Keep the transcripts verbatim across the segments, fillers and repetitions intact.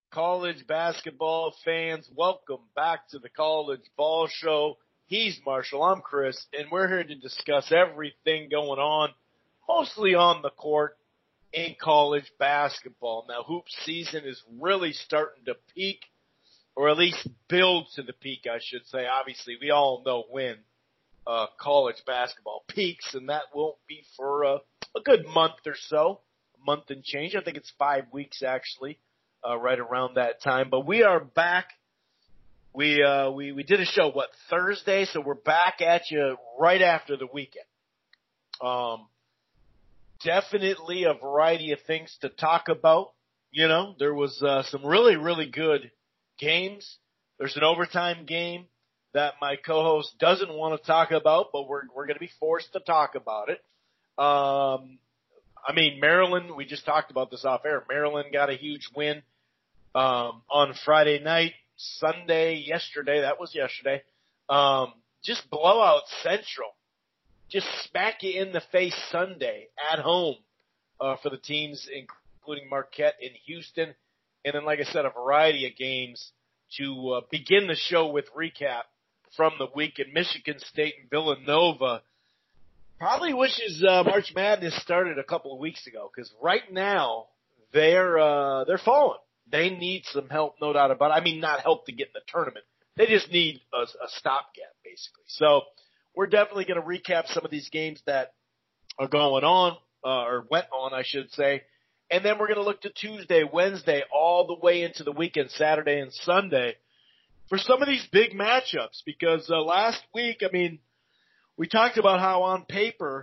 college basketball fans, welcome back to the College Ball Show. He's Marshall, I'm Chris, and we're here to discuss everything going on, mostly on the court in college basketball. Now, hoop season is really starting to peak, or at least build to the peak, I should say. Obviously, we all know when uh, college basketball peaks, and that won't be for uh, a good month or so, a month and change. I think it's five weeks, actually. Uh, right around that time. But we are back. We, uh, we, we did a show, what, Thursday? So we're back at you right after the weekend. Um, definitely a variety of things to talk about. You know, there was, uh, some really, really good games. There's an overtime game that my co-host doesn't want to talk about, but we're, we're going to be forced to talk about it. Um, I mean, Maryland, we just talked about this off air. Maryland got a huge win um, on Friday night. Sunday, yesterday, that was yesterday. Um, just blowout Central. Just smack you in the face Sunday at home uh, for the teams, including Marquette in Houston. And then, like I said, a variety of games to uh, begin the show with recap from the weekend. Michigan State and Villanova. Probably wishes uh, March Madness started a couple of weeks ago, because right now they're uh, they're falling. They need some help, no doubt about it. I mean, not help to get in the tournament. They just need a, a stopgap, basically. So we're definitely going to recap some of these games that are going on, uh, or went on, I should say, and then we're going to look to Tuesday, Wednesday, all the way into the weekend, Saturday and Sunday, for some of these big matchups. Because uh, last week, I mean, we talked about how on paper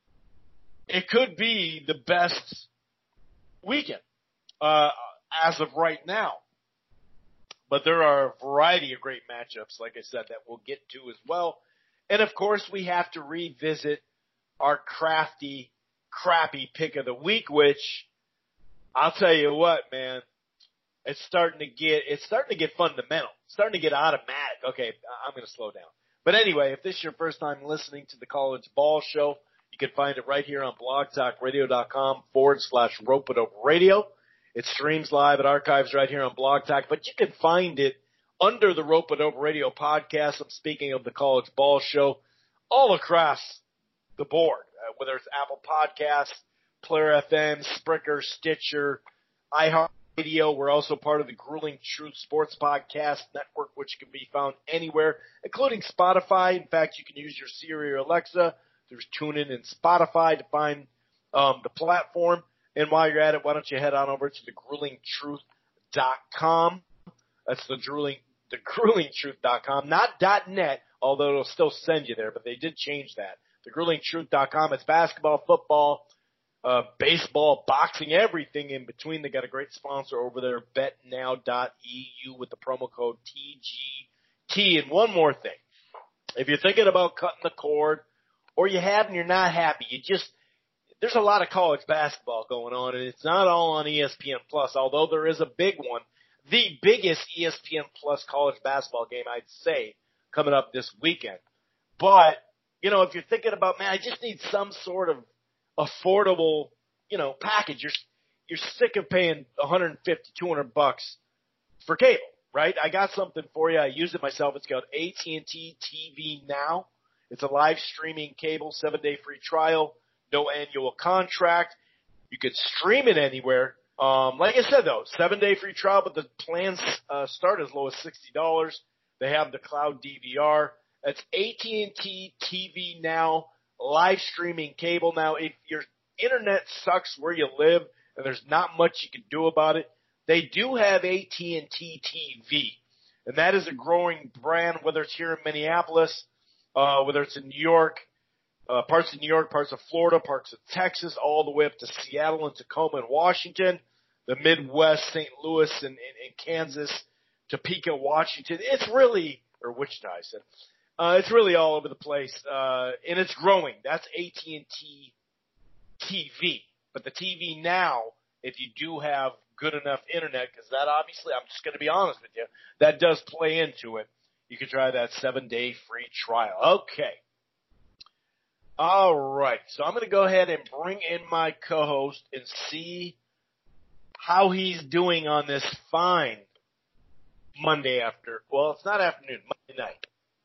it could be the best weekend uh, as of right now. But there are a variety of great matchups, like I said, that we'll get to as well. And, of course, we have to revisit our crafty, crappy pick of the week, which I'll tell you what, man, it's starting to get it's starting to get fundamental, it's starting to get automatic. Okay, I'm going to slow down. But anyway, if this is your first time listening to the College Ball Show, you can find it right here on blogtalkradio.com forward slash rope-a-dope radio. It streams live at archives right here on Blog Talk, but you can find it under the Rope-a-Dope Radio podcast. I'm speaking of the College Ball Show all across the board, uh, whether it's Apple Podcasts, Player F M, Spreaker, Stitcher, iHeart. Radio. We're also part of the Grueling Truth Sports Podcast Network, which can be found anywhere, including Spotify. In fact, you can use your Siri or Alexa. There's TuneIn and Spotify to find um, the platform. And while you're at it, why don't you head on over to the grueling truth dot com. That's the grueling, the grueling truth dot com, not .net, although it'll still send you there, but they did change that. the grueling truth dot com. It's basketball, football, Uh, baseball, boxing, everything in between. They got a great sponsor over there, bet now dot e u, with the promo code T G T. And one more thing. If you're thinking about cutting the cord, or you have and you're not happy, you just, there's a lot of college basketball going on, and it's not all on E S P N Plus, although there is a big one. The biggest E S P N Plus college basketball game, I'd say, coming up this weekend. But, you know, if you're thinking about, man, I just need some sort of affordable, you know, package. You're you're sick of paying one hundred fifty, two hundred bucks for cable, right? I got something for you. I use it myself. It's called A T and T T V Now. It's a live streaming cable, seven day free trial, no annual contract. You could stream it anywhere. Um, like I said, though, seven day free trial, but the plans uh, start as low as sixty dollars. They have the cloud D V R. That's A T and T T V Now. Live streaming cable. Now, if your internet sucks where you live and there's not much you can do about it, they do have A T and T T V, and that is a growing brand, whether it's here in Minneapolis, uh, whether it's in New York, uh, parts of New York, parts of Florida, parts of Texas, all the way up to Seattle and Tacoma and Washington, the Midwest, Saint Louis and, and, and Kansas, Topeka, Washington. It's really, or Wichita, I said. Uh, it's really all over the place, uh, and it's growing. That's A T and T T V. But the T V Now, if you do have good enough internet, because that obviously, I'm just going to be honest with you, that does play into it. You can try that seven-day free trial. Okay. All right. So I'm going to go ahead and bring in my co-host and see how he's doing on this fine Monday after, well, it's not afternoon, Monday night.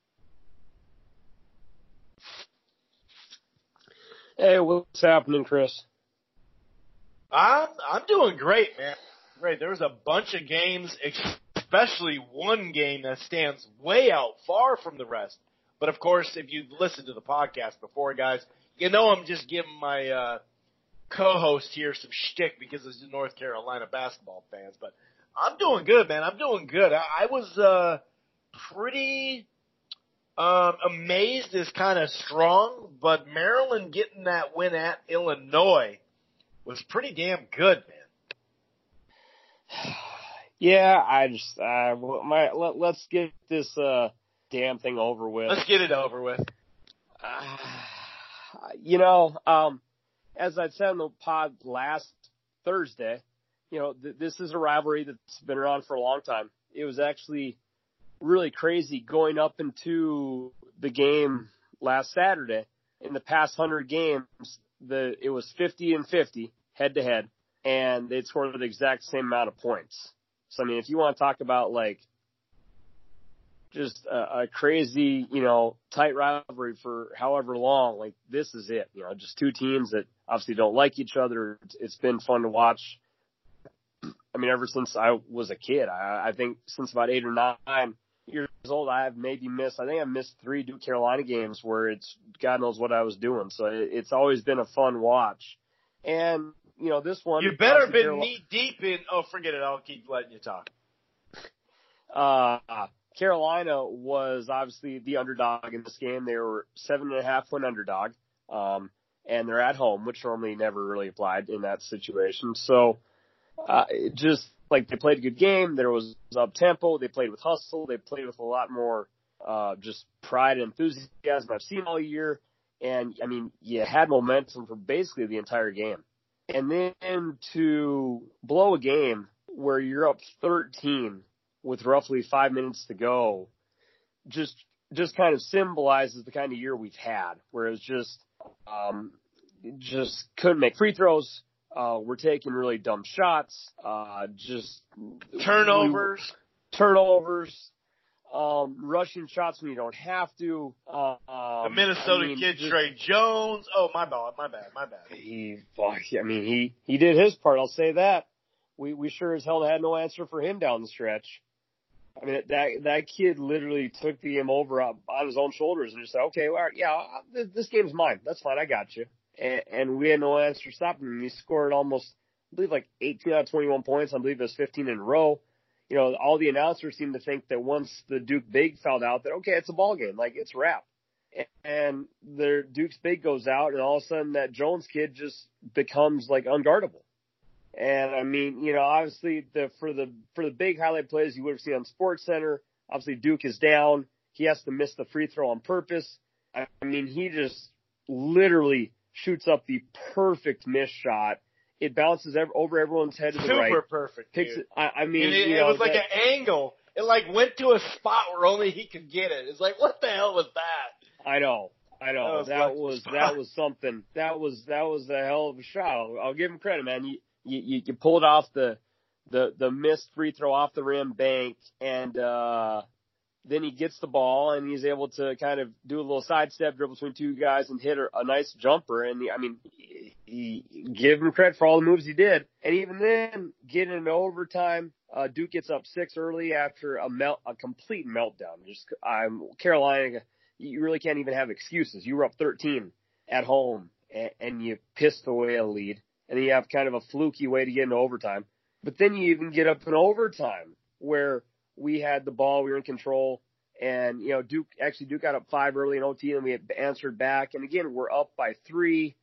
Hey, what's happening, Chris? I'm I'm doing great, man. Great. There was a bunch of games, especially one game that stands way out far from the rest. But of course, if you've listened to the podcast before, guys, you know I'm just giving my uh, co-host here some shtick because it's North Carolina basketball fans. But I'm doing good, man. I'm doing good. I, I was uh, pretty um, amazed is kind of strong, but Maryland getting that win at Illinois was pretty damn good, man. Yeah, I just uh, my let, let's get this uh, damn thing over with. Let's get it over with. Uh, you know, um, as I said on the pod last Thursday, you know, th- this is a rivalry that's been around for a long time. It was actually really crazy going up into the game last Saturday. In the past hundred games, the it was fifty and fifty head to head, and they'd scored the exact same amount of points. So I mean, if you want to talk about like just a, a crazy, you know, tight rivalry for however long, like this is it. You know, just two teams that obviously don't like each other. It's, it's been fun to watch. I mean, ever since I was a kid, I, I think since about eight or nine years old, I have maybe missed, I think I've missed three Duke Carolina games where it's God knows what I was doing. So it, it's always been a fun watch. And, you know, this one. You better have been Carolina, knee deep in, oh, forget it. I'll keep letting you talk. Uh, Carolina was obviously the underdog in this game. They were seven and a half point underdog. Um, and they're at home, which normally never really applied in that situation. So, uh, it just like they played a good game. There was up tempo. They played with hustle. They played with a lot more, uh, just pride and enthusiasm I've seen all year. And I mean, you had momentum for basically the entire game. And then to blow a game where you're up thirteen with roughly five minutes to go, just just kind of symbolizes the kind of year we've had, where it's just um, just couldn't make free throws. Uh, we're taking really dumb shots. Uh, just turnovers, we, turnovers, um, rushing shots when you don't have to. Um, the Minnesota I mean, kid just, Trey Jones. Oh, my bad, my bad, my bad. He, I mean, he he did his part. I'll say that. We we sure as hell had no answer for him down the stretch. I mean, that that kid literally took the game over on his own shoulders and just said, okay, well, yeah, this game's mine. That's fine. I got you. And, and we had no answer stopping him. He scored almost, I believe, like eighteen out of twenty-one points. I believe it was fifteen in a row. You know, all the announcers seemed to think that once the Duke big fouled out that, okay, it's a ball game. Like, it's a wrap. And their Duke's big goes out, and all of a sudden that Jones kid just becomes, like, unguardable. And I mean, you know, obviously the for the for the big highlight plays you would have seen on SportsCenter, obviously Duke is down. He has to miss the free throw on purpose. I mean, he just literally shoots up the perfect miss shot. It bounces ever, over everyone's head to the Super right. Super perfect. Picks dude. it, I, I mean, it, you it know, was like that, an angle. It like went to a spot where only he could get it. It's like, what the hell was that? I know. I know. That was that was that was something. That was that was a hell of a shot. I'll, I'll give him credit, man. You you you pulled off the the the missed free throw off the rim bank, and uh, then he gets the ball and he's able to kind of do a little sidestep dribble between two guys and hit a, a nice jumper. And he, I mean, he, he give him credit for all the moves he did. And even then, getting into overtime, uh, Duke gets up six early after a melt a complete meltdown. Just I'm Carolina. You really can't even have excuses. You were up thirteen at home, and, and you pissed away a lead, and then you have kind of a fluky way to get into overtime. But then you even get up in overtime where we had the ball, we were in control, and, you know, Duke, actually Duke got up five early in O T, and we had answered back. And again, we're up by three,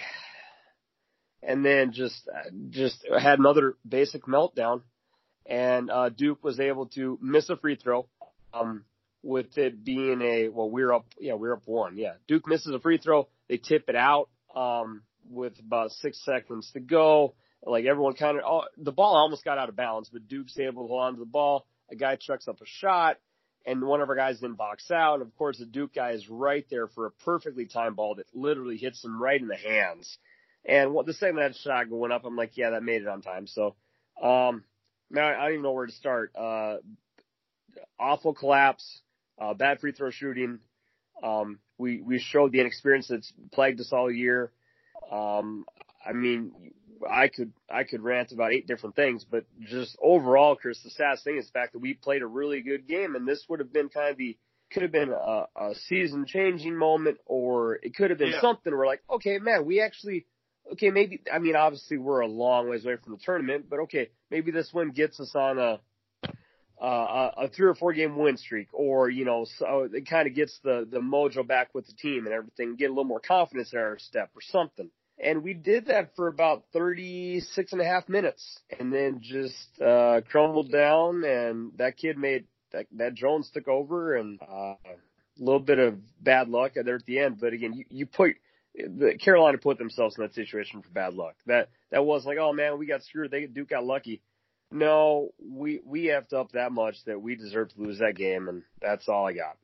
and then just, just had another basic meltdown, and uh, Duke was able to miss a free throw. Um, with it being a, well, we're up, yeah, we're up one. Yeah. Duke misses a free throw. They tip it out, um, with about six seconds to go. Like everyone kind of, oh, the ball almost got out of bounds, but Duke's able to hold on to the ball. A guy chucks up a shot, and one of our guys didn't box out. And of course, the Duke guy is right there for a perfectly timed ball that literally hits him right in the hands. And what the second that shot going up, I'm like, yeah, that made it on time. So Um, man, I don't even know where to start. Uh, awful collapse, uh, bad free throw shooting. Um, we, we showed the inexperience that's plagued us all year. Um, I mean, I could, I could rant about eight different things, but just overall, Chris, the saddest thing is the fact that we played a really good game, and this would have been kind of the, could have been a, a season changing moment, or it could have been yeah. something where like, okay, man, we actually, okay, maybe, I mean, obviously we're a long ways away from the tournament, but okay, maybe this win gets us on a, uh, a three or four game win streak, or, you know, so it kind of gets the, the mojo back with the team and everything, get a little more confidence in our step or something. And we did that for about thirty-six and a half minutes and then just, uh, crumbled down, and that kid made, that, that Jones took over, and, uh, a little bit of bad luck there at the end. But again, you, you put, the Carolina put themselves in that situation for bad luck. That, that was like, oh man, we got screwed. They, Duke got lucky. No, we, we effed up that much that we deserve to lose that game, and that's all I got.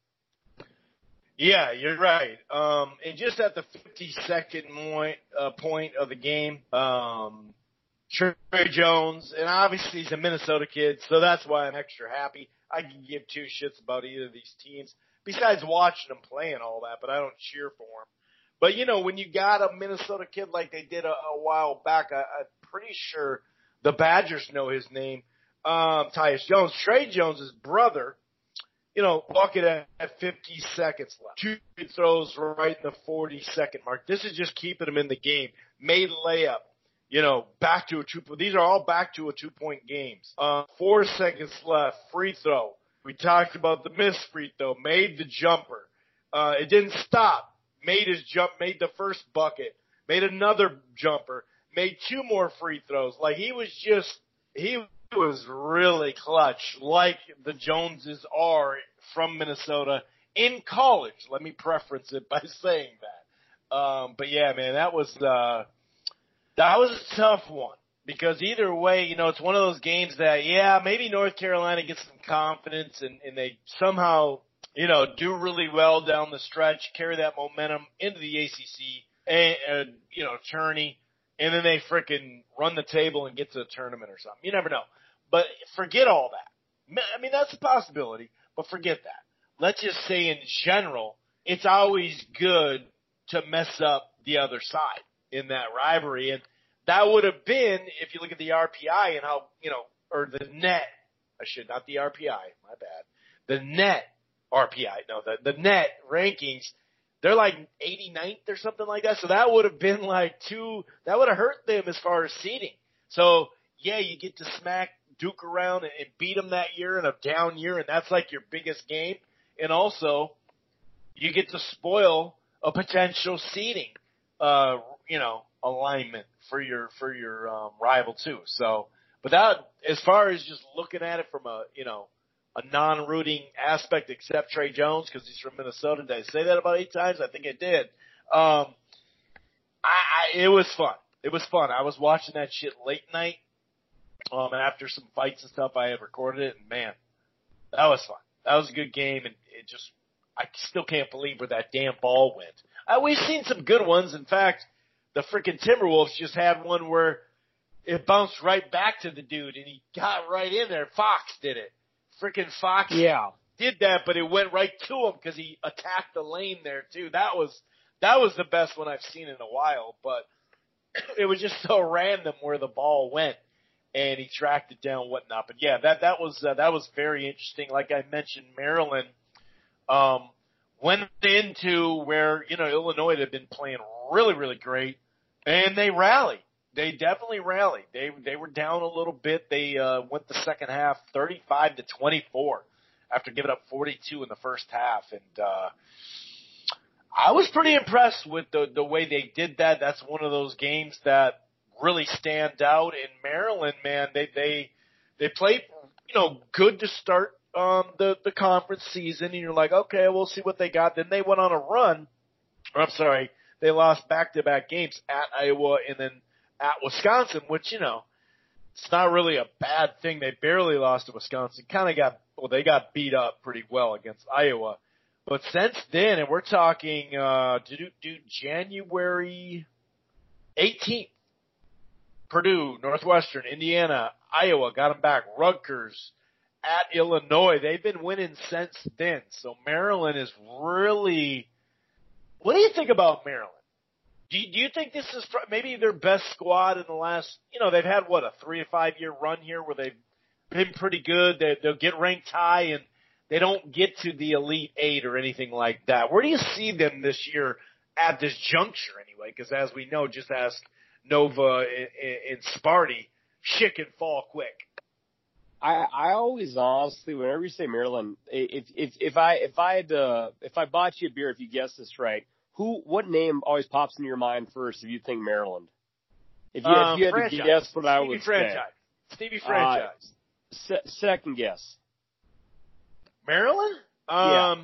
Yeah, you're right. Um, and just at the fifty-second point, uh, point of the game, um, Trey Jones, and obviously he's a Minnesota kid, so that's why I'm extra happy. I can give two shits about either of these teams, besides watching them play and all that, but I don't cheer for them. But, you know, when you got a Minnesota kid like they did a, a while back, I, I'm pretty sure the Badgers know his name, um, Tyus Jones. Trey Jones' brother, you know, bucket at, at fifty seconds left. Two throws right in the forty-second mark. This is just keeping him in the game. Made layup. You know, back to a two. These are all back to a two-point games. Uh, four seconds left. Free throw. We talked about the missed free throw. Made the jumper. Uh, it didn't stop. Made his jump. Made the first bucket. Made another jumper. Made two more free throws. Like, he was just, he was really clutch, like the Joneses are from Minnesota in college. Let me preference it by saying that. Um, but yeah, man, that was, uh, that was a tough one, because either way, you know, it's one of those games that, yeah, maybe North Carolina gets some confidence and, and they somehow, you know, do really well down the stretch, carry that momentum into the A C C and, and you know, tourney, and then they frickin' run the table and get to the tournament or something. You never know. But forget all that. I mean, that's a possibility, but forget that. Let's just say in general, it's always good to mess up the other side in that rivalry. And that would have been, if you look at the R P I and how, you know, or the net, I should, not the R P I, my bad. The net R P I, no, the, the net rankings, they're like eighty-ninth or something like that. So that would have been like two, that would have hurt them as far as seeding. So, yeah, you get to smack Duke around and, and beat them that year in a down year, and that's like your biggest game. And also, you get to spoil a potential seeding, uh, you know, alignment for your for your um, rival too. So, but that, as far as just looking at it from a, you know, a non-rooting aspect, except Trey Jones, because he's from Minnesota. Did I say that about eight times? I think I did. Um, I, I it was fun. It was fun. I was watching that shit late night. Um, and after some fights and stuff, I had recorded it, and man, that was fun. That was a good game, and it just, I still can't believe where that damn ball went. Uh, we've seen some good ones. In fact, the freaking Timberwolves just had one where it bounced right back to the dude, and he got right in there. Fox did it. Freaking Fox yeah. did that, but it went right to him because he attacked the lane there too. That was that was the best one I've seen in a while, but it was just so random where the ball went, and he tracked it down, whatnot. But yeah, that that was uh, that was very interesting. Like I mentioned, Maryland um, went into where, you know, Illinois had been playing really really great, and they rallied. They definitely rallied. They they were down a little bit. They uh, went the second half thirty-five to twenty-four after giving up forty-two in the first half, and uh, I was pretty impressed with the the way they did that. That's one of those games that really stand out. In Maryland, man, they they they played, you know, good to start um, the the conference season, and you're like, okay, we'll see what they got. Then they went on a run. Or I'm sorry, they lost back to back games at Iowa and then at Wisconsin, which, you know, it's not really a bad thing. They barely lost to Wisconsin. Kind of got, well, they got beat up pretty well against Iowa. But since then, and we're talking, uh, do, do January eighteenth, Purdue, Northwestern, Indiana, Iowa got them back. Rutgers, at Illinois. They've been winning since then. So Maryland is really. What do you think about Maryland? Do you, do you think this is maybe their best squad in the last? You know, they've had what a three or five year run here where they've been pretty good. They, they'll get ranked high and they don't get to the Elite Eight or anything like that. Where do you see them this year at this juncture anyway? Because as we know, just ask Nova and, and Sparty, shit can fall quick. I, I always honestly, whenever you say Maryland, if if if I if I had to, if I bought you a beer, if you guessed this right, who what name always pops into your mind first if you think Maryland? If you, um, if you had franchise. to guess what Stevie I would franchise. say, Stevie franchise. Uh, se- second guess. Maryland? Um. Yeah.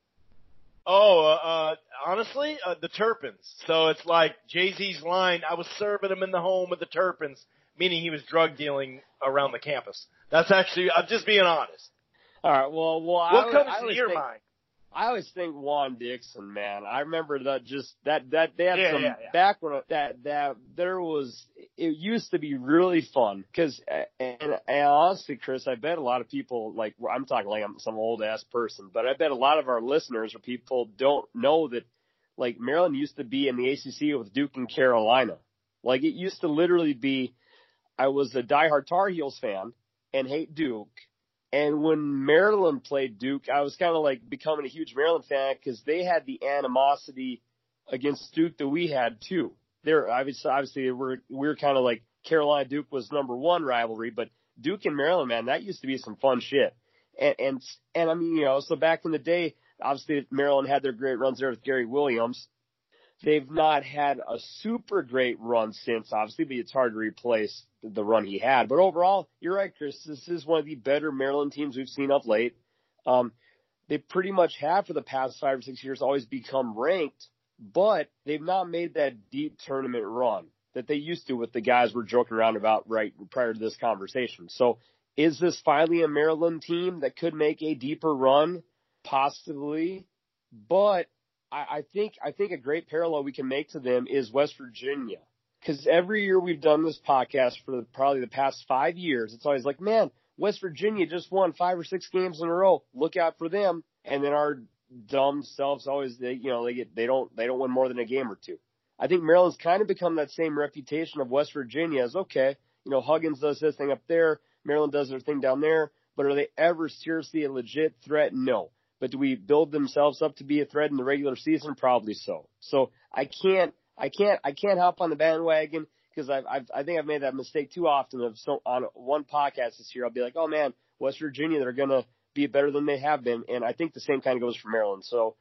Oh, uh, uh, honestly, uh, the Turpins. So it's like Jay-Z's line, I was serving him in the home of the Turpins, meaning he was drug dealing around the campus. That's actually, I'm just being honest. All right. Well, well, what I, comes I to your think, mind? I always think Juan Dixon, man. I remember that just that that they had Yeah, some yeah, yeah. background that that there was. It used to be really fun because, and, and honestly, Chris, I bet a lot of people like I'm talking like I'm some old ass person, but I bet a lot of our listeners or people don't know that like Maryland used to be in the A C C with Duke and Carolina. Like it used to literally be. I was a diehard Tar Heels fan and hate Duke. And when Maryland played Duke, I was kind of like becoming a huge Maryland fan because they had the animosity against Duke that we had too. They're obviously, obviously we're, we're kind of like Carolina Duke was number one rivalry, but Duke and Maryland, man, that used to be some fun shit. And, and, and I mean, you know, so back in the day, obviously Maryland had their great runs there with Gary Williams. They've not had a super great run since, obviously, but it's hard to replace the run he had. But overall, you're right, Chris. This is one of the better Maryland teams we've seen of late. Um, they pretty much have for the past five or six years always become ranked, but they've not made that deep tournament run that they used to with the guys we're joking around about right prior to this conversation. So is this finally a Maryland team that could make a deeper run? Possibly, but I think I think a great parallel we can make to them is West Virginia. Because every year we've done this podcast for the, probably the past five years, it's always like, man, West Virginia just won five or six games in a row. Look out for them. And then our dumb selves always, they, you know, they get they don't they don't win more than a game or two. I think Maryland's kind of become that same reputation of West Virginia as okay, you know, Huggins does his thing up there, Maryland does their thing down there, but are they ever seriously a legit threat? No. But do we build themselves up to be a threat in the regular season? Probably so. So I can't, I can't, I can't hop on the bandwagon because I've, I've, I think I've made that mistake too often. Of so on one podcast this year, I'll be like, oh man, West Virginia, they're gonna be better than they have been, and I think the same kind of goes for Maryland. So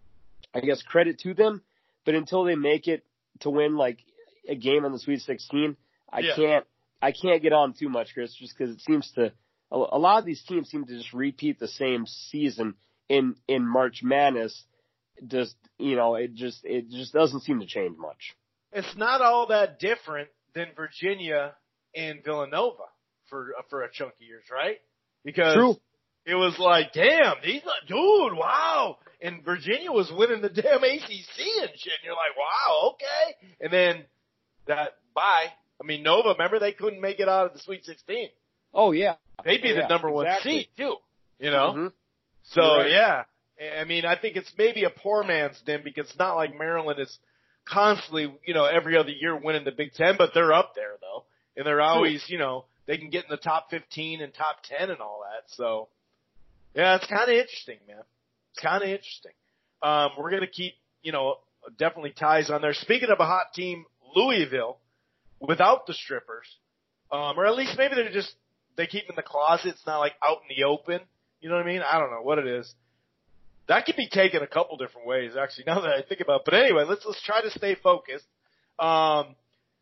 I guess credit to them, but until they make it to win like a game in the Sweet sixteen, I yeah. can't, I can't get on too much, Chris, just because it seems to a, a lot of these teams seem to just repeat the same season. In, in March Madness, just, you know, it just, it just doesn't seem to change much. It's not all that different than Virginia and Villanova for, for a chunk of years, right? Because True. It was like, damn, these, dude, wow. And Virginia was winning the damn A C C and shit. And you're like, wow, okay. And then that, bye. I mean, Nova, remember they couldn't make it out of the Sweet sixteen. Oh yeah. They'd be yeah, the number one exactly. seed too, you know? Mm-hmm. So, right. yeah, I mean, I think it's maybe a poor man's den because it's not like Maryland is constantly, you know, every other year winning the Big Ten, but they're up there, though. And they're always, you know, they can get in the top fifteen and top ten and all that. So, yeah, it's kind of interesting, man. It's kind of interesting. Um, we're going to keep, you know, definitely ties on there. Speaking of a hot team, Louisville, without the strippers, um, or at least maybe they're just, they keep them in the closet. It's not like out in the open. You know what I mean? I don't know what it is. That could be taken a couple different ways, actually, now that I think about it. But anyway, let's let's try to stay focused. Um,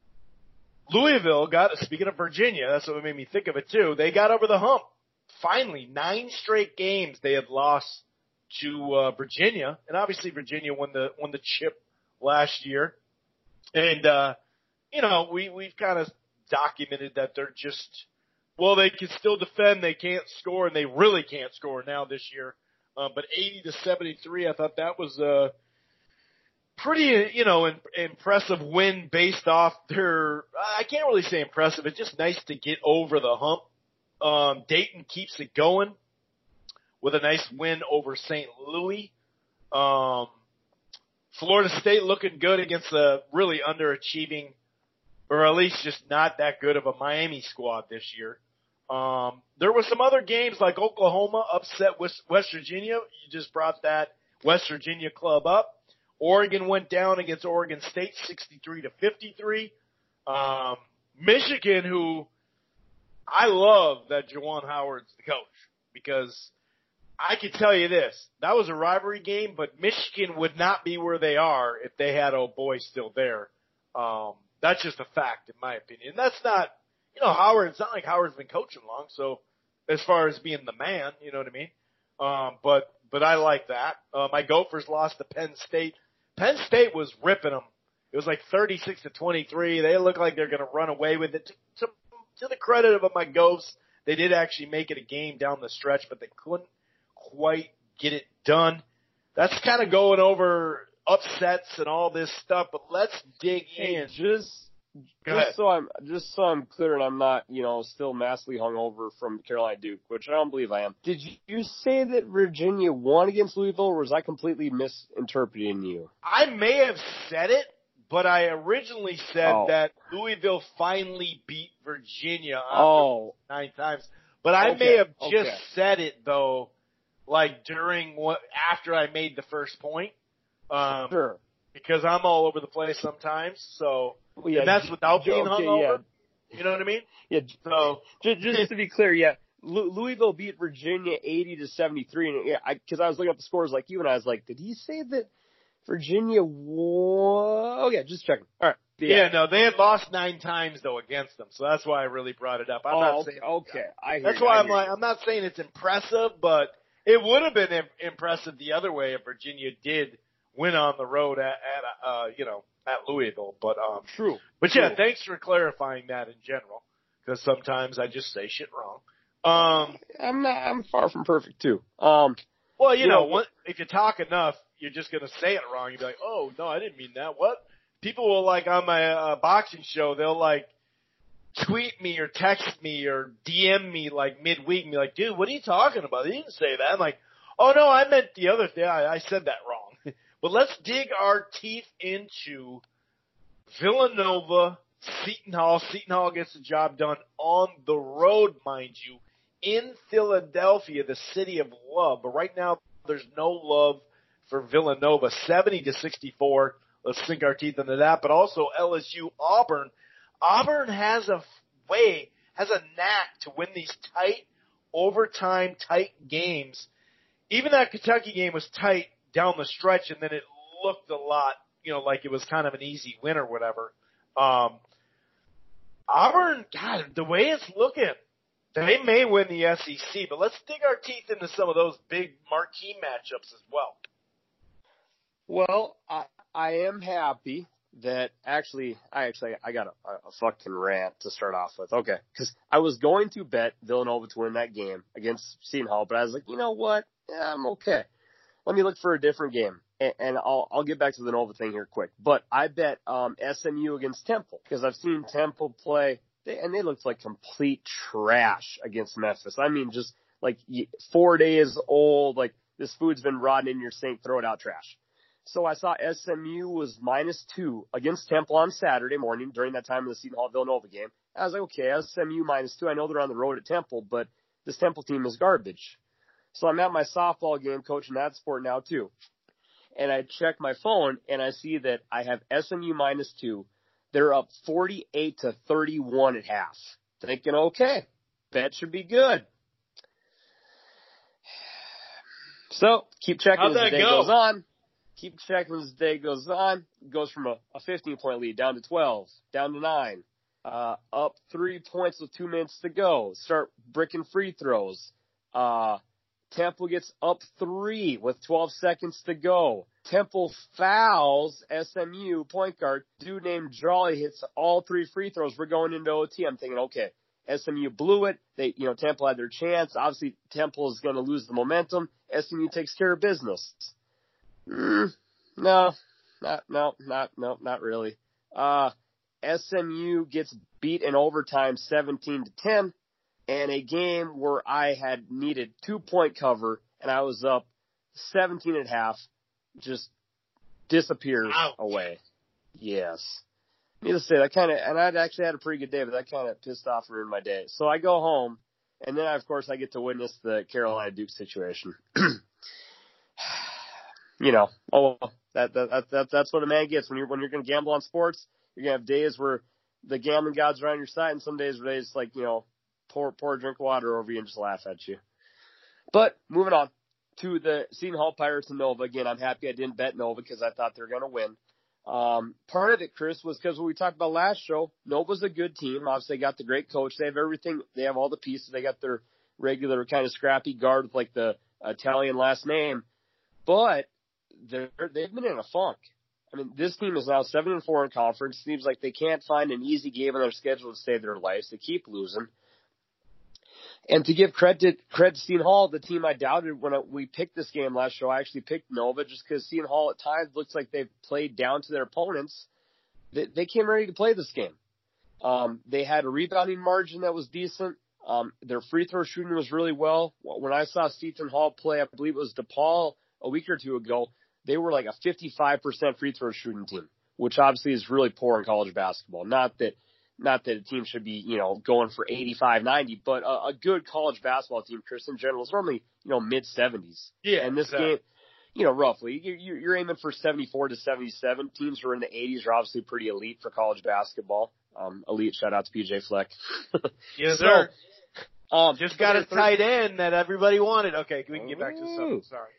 Louisville got, speaking of Virginia, that's what made me think of it too. They got over the hump. Finally, nine straight games they had lost to uh, Virginia, and obviously Virginia won the won the chip last year. And uh, you know, we we've kind of documented that they're just. Well, they can still defend. They can't score, and they really can't score now this year. Uh, but eighty to seventy-three, I thought that was uh, pretty, you know, in, impressive win based off their, I can't really say impressive. It's just nice to get over the hump. Um, Dayton keeps it going with a nice win over Saint Louis. Um, Florida State looking good against a really underachieving, or at least just not that good of a Miami squad this year. Um, there were some other games like Oklahoma upset West, West Virginia. You just brought that West Virginia club up. Oregon went down against Oregon State sixty-three to fifty-three. Um, Michigan, who I love that Juwan Howard's the coach, because I can tell you this, that was a rivalry game, but Michigan would not be where they are if they had old boy still there. Um, that's just a fact in my opinion. That's not, you know, Howard, it's not like Howard's been coaching long, so as far as being the man, you know what I mean? Um, but, but I like that. Uh, my Gophers lost to Penn State. Penn State was ripping them. It was like thirty-six to twenty-three. They look like they're going to run away with it. To, to, to the credit of my Gophs, they did actually make it a game down the stretch, but they couldn't quite get it done. That's kind of going over upsets and all this stuff, but let's dig hey, in. Just, just so I'm, just so I'm clear and I'm not, you know, still massively hungover from Carolina Duke, which I don't believe I am. Did you say that Virginia won against Louisville, or was I completely misinterpreting you? I may have said it, but I originally said oh. that Louisville finally beat Virginia oh. nine times. But I okay. may have okay. just said it though, like during what after I made the first point. Um, sure. Because I'm all over the place sometimes, so well, yeah, and that's without being okay, hungover. Yeah. You know what I mean? Yeah. So just, just to be clear, yeah, Louisville beat Virginia eighty to seventy-three, and yeah, because I, I was looking up the scores like you, and I was like, did he say that Virginia won? Oh yeah, just checking. All right. Yeah. yeah, no, they had lost nine times though against them, so that's why I really brought it up. I'm oh, not okay, saying okay. I hear that's you, why I I'm hear like you. I'm not saying it's impressive, but it would have been im- impressive the other way if Virginia did win on the road at, at uh, you know, at Louisville. But um, true. But true. yeah, thanks for clarifying that in general, because sometimes I just say shit wrong. Um, I'm not. I'm far from perfect too. Um, well, you, you know, know what, if you talk enough, you're just gonna say it wrong. You'll be like, oh no, I didn't mean that. What? People will like on my uh, boxing show, they'll like tweet me or text me or D M me like midweek and be like, dude, what are you talking about? He didn't say that. I'm like, oh no, I meant the other thing. I, I said that wrong. But let's dig our teeth into Villanova, Seton Hall. Seton Hall gets the job done on the road, mind you, in Philadelphia, the city of love. But right now, there's no love for Villanova. seventy to sixty-four. Let's sink our teeth into that. But also L S U, Auburn. Auburn has a way, has a knack to win these tight, overtime, tight games. Even that Kentucky game was tight down the stretch, and then it looked a lot, you know, like it was kind of an easy win or whatever. Um, Auburn, God, the way it's looking, they may win the S E C, but let's dig our teeth into some of those big marquee matchups as well. Well, I, I am happy that actually, I actually, I got a, a fucking rant to start off with. Okay. Cause I was going to bet Villanova to win that game against Seton Hall, but I was like, you know what? Yeah, I'm okay. Let me look for a different game. And, and I'll, I'll get back to the Nova thing here quick. But I bet, um, S M U against Temple, because I've seen Temple play, they, and they looked like complete trash against Memphis. I mean, just like four days old, like this food's been rotting in your sink, throw it out trash. So I saw S M U was minus two against Temple on Saturday morning during that time of the Seton Hall Villanova game. I was like, okay, S M U minus two. I know they're on the road at Temple, but this Temple team is garbage. So I'm at my softball game coaching that sport now too. And I check my phone and I see that I have S M U minus two. They're up forty-eight to thirty-one at half. Thinking, okay, that should be good. So keep checking How'd as the that day go? goes on. Keep checking as the day goes on. It goes from a, a fifteen-point lead down to twelve, down to nine, uh, up three points with two minutes to go. Start bricking free throws. Uh, Temple gets up three with twelve seconds to go. Temple fouls S M U point guard. Dude named Jolly hits all three free throws. We're going into O T. I'm thinking, okay, S M U blew it. They, you know, Temple had their chance. Obviously, Temple is going to lose the momentum. S M U takes care of business. Mm, no, not, no, not, no, not really. Uh, S M U gets beat in overtime seventeen to ten, and a game where I had needed two point cover and I was up seventeen and a half just disappears Ouch. away. Yes. Needless to say, that kind of, and I'd actually had a pretty good day, but that kind of pissed off and ruined my day. So I go home, and then, of course, I get to witness the Carolina Duke situation. You know, oh, that, that, that, that's what a man gets when you're, when you're going to gamble on sports. You're going to have days where the gambling gods are on your side, and some days where they just, like, you know, pour, pour a drink of water over you and just laugh at you. But moving on to the Seton Hall Pirates and Nova. Again, I'm happy I didn't bet Nova because I thought they were going to win. Um, part of it, Chris, was because what we talked about last show, Nova's a good team. Obviously, they got the great coach. They have everything. They have all the pieces. They got their regular kind of scrappy guard with, like, the Italian last name. But they're, they've been in a funk. I mean, this team is now seven and four in conference. Seems like they can't find an easy game on their schedule to save their lives. They keep losing. And to give credit, credit to Seton Hall, the team I doubted when we picked this game last show, I actually picked Nova just because Seton Hall at times looks like they've played down to their opponents. They, they came ready to play this game. Um, they had a rebounding margin that was decent. Um, their free throw shooting was really well. When I saw Seton Hall play, I believe it was DePaul a week or two ago, they were like a fifty-five percent free throw shooting team, which obviously is really poor in college basketball. Not that Not that a team should be, you know, going for eighty-five, ninety, but a, a good college basketball team, Chris, in general, is normally, you know, mid seventies. Yeah. And this exactly. game, you know, roughly, you're, you're aiming for seventy-four to seventy-seven. Teams who are in the eighties are obviously pretty elite for college basketball. Um, elite, shout out to P J Fleck. Yes, so, sir. Um, Just got a tight end that everybody wanted. Okay, we can get back to the subject. Sorry.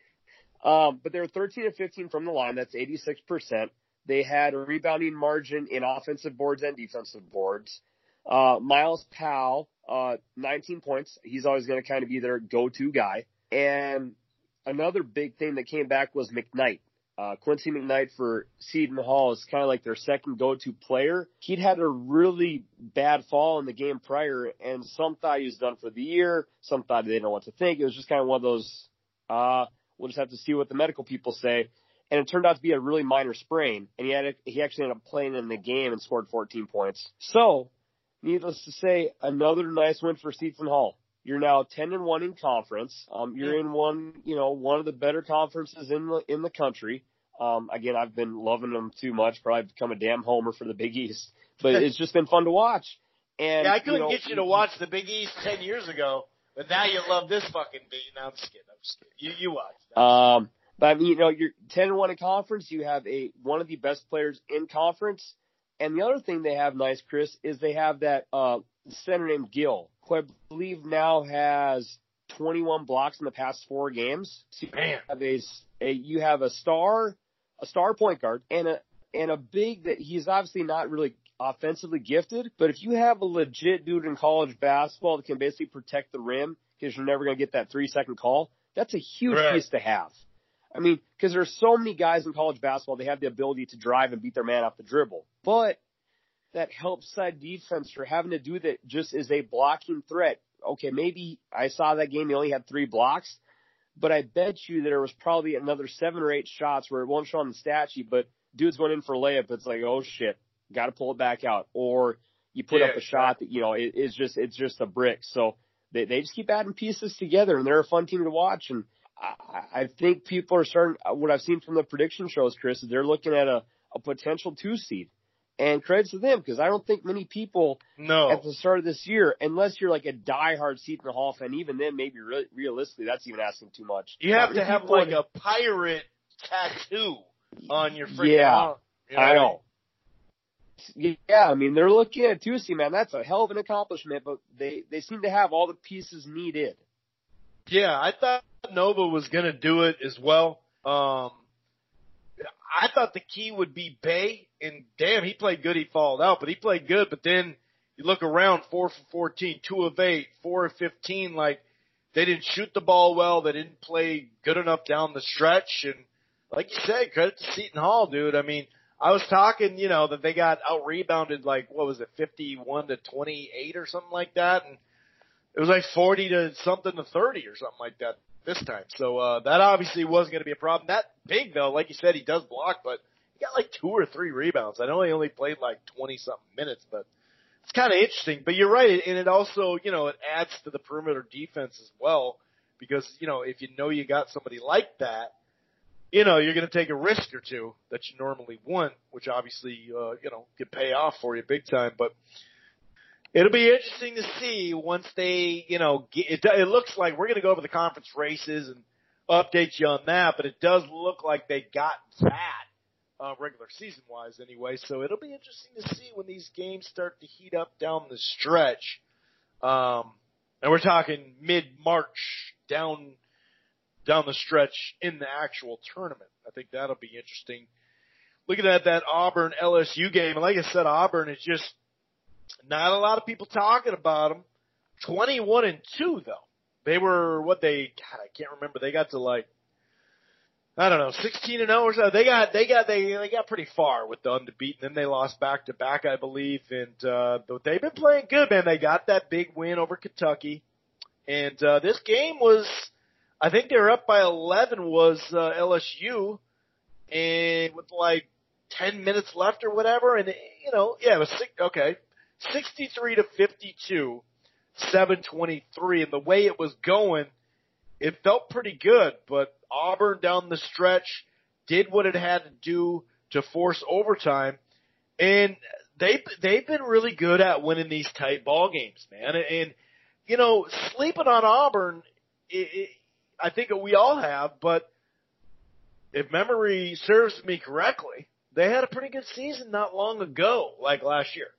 Um, but they were thirteen and fifteen from the line. That's eighty-six percent. They had a rebounding margin in offensive boards and defensive boards. Uh, Miles Powell, uh, nineteen points. He's always going to kind of be their go-to guy. And another big thing that came back was McKnight. Uh, Quincy McKnight for Seton Hall is kind of like their second go-to player. He'd had a really bad fall in the game prior, and some thought he was done for the year. Some thought they didn't know what to think. It was just kind of one of those, uh, we'll just have to see what the medical people say. And it turned out to be a really minor sprain, and he had he actually ended up playing in the game and scored fourteen points. So, needless to say, another nice win for Seton Hall. You're now ten and one in conference. Um, you're in one, you know, one of the better conferences in the in the country. Um, again, I've been loving them too much. Probably become a damn homer for the Big East, but it's just been fun to watch. And yeah, I couldn't you know, get you to watch the Big East ten years ago, but now you love this fucking beat. No, I'm just kidding. I'm just kidding. You you watch. That. Um. But I mean, you know, you're ten and one in conference. You have a one of the best players in conference, and the other thing they have nice, Chris, is they have that uh, center named Gill, who I believe now has twenty-one blocks in the past four games. So you Man. have a, a you have a star, a star point guard, and a and a big that he's obviously not really offensively gifted, but if you have a legit dude in college basketball that can basically protect the rim because you're never going to get that three second call, that's a huge right. piece to have. I mean, because there's so many guys in college basketball, they have the ability to drive and beat their man off the dribble. But that help side defense for having to do that just as a blocking threat. Okay, maybe I saw that game, he only had three blocks, but I bet you there was probably another seven or eight shots where it won't show on the stat sheet, but dude's going in for a layup. It's like, oh shit, got to pull it back out. Or you put yeah, up a shot that, you know, it, it's just, it's just a brick. So they, they just keep adding pieces together, and they're a fun team to watch. And I think people are starting, what I've seen from the prediction shows, Chris, is they're looking at a, a potential two seed. And credit to them, because I don't think many people no. at the start of this year, unless you're like a diehard Seton Hall fan, even then maybe re- realistically that's even asking too much. You have to have like would, a pirate tattoo on your freaking yeah, arm. You know I know. Yeah, I mean, they're looking at two seed, man. That's a hell of an accomplishment, but they, they seem to have all the pieces needed. Yeah, I thought Nova was going to do it as well. Um, I thought the key would be Bay, and damn, he played good. He fouled out, but he played good. But then you look around, four for fourteen, two of eight, four of fifteen. Like, they didn't shoot the ball well. They didn't play good enough down the stretch. And like you said, credit to Seton Hall, dude. I mean, I was talking, you know, that they got out rebounded like, what was it, fifty-one to twenty-eight or something like that. And it was like forty to something to thirty or something like that this time. So, uh, that obviously wasn't going to be a problem. That big though, like you said, he does block, but got like two or three rebounds. I know he only played like twenty-something minutes, but it's kind of interesting. But you're right, and it also, you know, it adds to the perimeter defense as well because, you know, if you know you got somebody like that, you know, you're going to take a risk or two that you normally wouldn't, which obviously, uh, you know, could pay off for you big time. But it'll be interesting to see once they, you know, get, it, it looks like we're going to go over the conference races and update you on that, but it does look like they got that, uh, regular season wise anyway. So it'll be interesting to see when these games start to heat up down the stretch. Um, and we're talking mid-March down, down the stretch in the actual tournament. I think that'll be interesting. Looking at that Auburn L S U game, and like I said, Auburn is just not a lot of people talking about them. twenty-one and two though. They were what they God, I can't remember. They got to like I don't know, sixteen and oh or so. They got they got they they got pretty far with the unbeaten. Then they lost back to back, I believe, and uh but they've been playing good, man. They got that big win over Kentucky. And uh this game was I think they were up by eleven was uh, L S U, and with like ten minutes left or whatever, and you know, yeah, it was six, okay, sixty-three to fifty-two, seven twenty-three, and the way it was going, it felt pretty good. But Auburn down the stretch did what it had to do to force overtime, and they they've been really good at winning these tight ball games, man. And, and you know, sleeping on Auburn, it, it, I think we all have, but if memory serves me correctly, they had a pretty good season not long ago, like last year.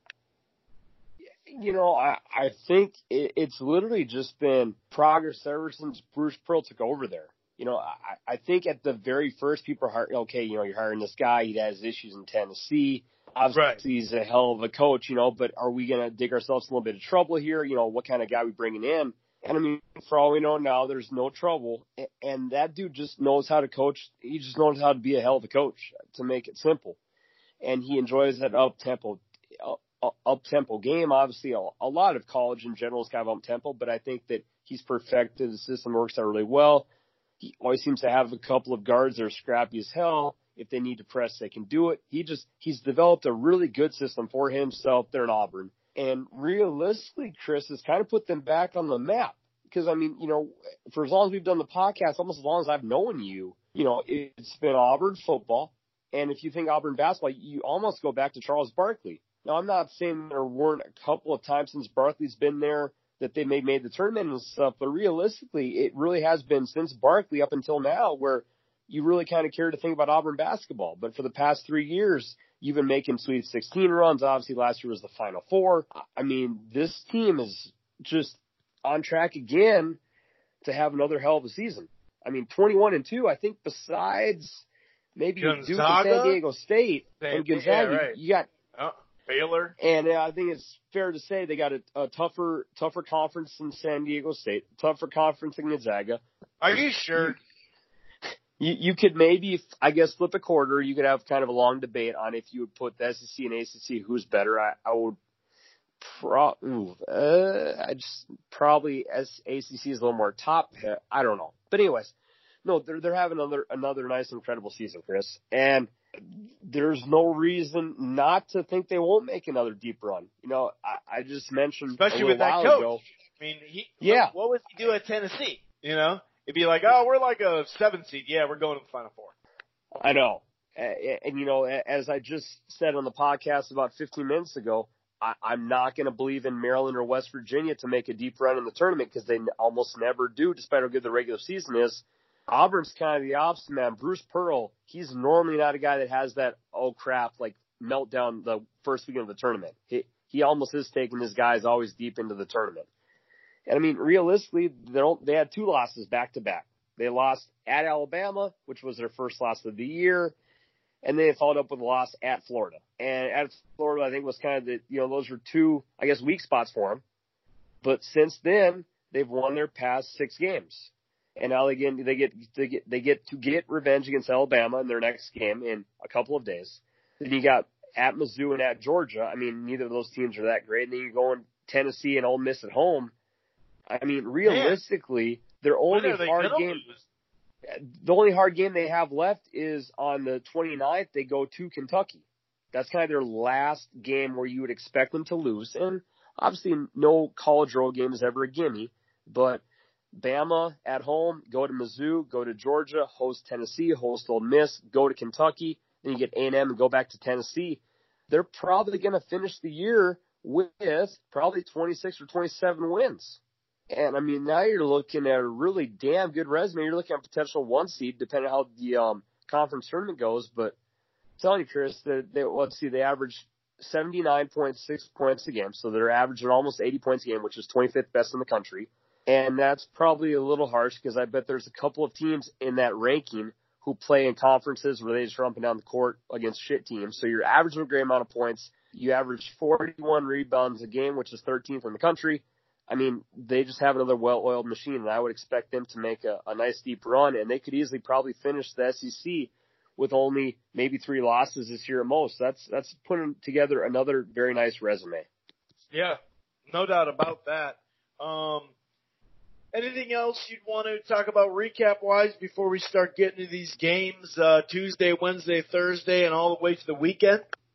You know, I, I think it, it's literally just been progress ever since Bruce Pearl took over there. You know, I, I think at the very first, people are hiring, okay, you know, you're hiring this guy. He has issues in Tennessee. Obviously, right. He's a hell of a coach, you know, but are we going to dig ourselves in a little bit of trouble here? You know, what kind of guy are we bringing in? And I mean, for all we know now, there's no trouble. And that dude just knows how to coach. He just knows how to be a hell of a coach, to make it simple. And he enjoys that up-tempo, up-tempo game. Obviously, a, a lot of college in general is kind of up-tempo, but I think that he's perfected. The system works out really well. He always seems to have a couple of guards that are scrappy as hell. If they need to press, they can do it. He just, he's developed a really good system for himself there in Auburn. And realistically, Chris, has kind of put them back on the map. Because, I mean, you know, for as long as we've done the podcast, almost as long as I've known you, you know, it's been Auburn football. And if you think Auburn basketball, you almost go back to Charles Barkley. Now, I'm not saying there weren't a couple of times since Barkley's been there that they may made the tournament and stuff, but realistically, it really has been since Barkley up until now where you really kind of care to think about Auburn basketball. But for the past three years, you've been making Sweet sixteen runs. Obviously, last year was the Final Four. I mean, this team is just on track again to have another hell of a season. I mean, twenty-one and two, I think besides maybe Gonzaga? Duke and San Diego State San, and Gonzaga, yeah, right. you got oh, Baylor. And uh, I think it's fair to say they got a, a tougher tougher conference than San Diego State, tougher conference than Gonzaga. Are you sure? You, you could maybe, I guess, flip a quarter. You could have kind of a long debate on if you would put the S E C and A C C, who's better. I, I would pro, ooh, uh, I just probably as A C C is a little more top. I don't know, but anyways, no, they're they're having another another nice, incredible season, Chris, and there's no reason not to think they won't make another deep run. You know, I, I just mentioned especially a with that while coach. Ago, I mean, he yeah. What, what would he do at Tennessee? You know. It'd be like, oh, we're like a seven seed. Yeah, we're going to the Final Four. I know. And, and, you know, as I just said on the podcast about fifteen minutes ago, I, I'm not going to believe in Maryland or West Virginia to make a deep run in the tournament because they almost never do, despite how good the regular season is. Auburn's kind of the opposite, man. Bruce Pearl, he's normally not a guy that has that, oh, crap, like meltdown the first weekend of the tournament. He, he almost is taking his guys always deep into the tournament. And, I mean, realistically, they don't, they had two losses back-to-back. They lost at Alabama, which was their first loss of the year, and then they followed up with a loss at Florida. And at Florida, I think, was kind of the, you know, those were two, I guess, weak spots for them. But since then, they've won their past six games. And now they get, they get, they get, they get to get revenge against Alabama in their next game in a couple of days. Then you got at Mizzou and at Georgia. I mean, neither of those teams are that great. And then you go in Tennessee and Ole Miss at home. I mean, realistically, Man, their only when are they hard gonna game. lose? The only hard game they have left is on the twenty-ninth. They go to Kentucky. That's kind of their last game where you would expect them to lose. And obviously no college road game is ever a gimme, but Bama at home, go to Mizzou, go to Georgia, host Tennessee, host Ole Miss, go to Kentucky, then you get A and M and go back to Tennessee. They're probably going to finish the year with probably twenty-six or twenty-seven wins. And, I mean, now you're looking at a really damn good resume. You're looking at potential one seed, depending on how the um, conference tournament goes. But I'm telling you, Chris, that they, let's see, they average seventy-nine point six points a game. So they're averaging almost eighty points a game, which is twenty-fifth best in the country. And that's probably a little harsh because I bet there's a couple of teams in that ranking who play in conferences where they just run up and down the court against shit teams. So you're averaging a great amount of points. You average forty-one rebounds a game, which is thirteenth in the country. I mean, they just have another well-oiled machine, and I would expect them to make a, a nice deep run, and they could easily probably finish the S E C with only maybe three losses this year at most. That's that's putting together another very nice resume. Yeah, no doubt about that. Um, anything else you'd want to talk about recap-wise before we start getting to these games uh, Tuesday, Wednesday, Thursday, and all the way to the weekend?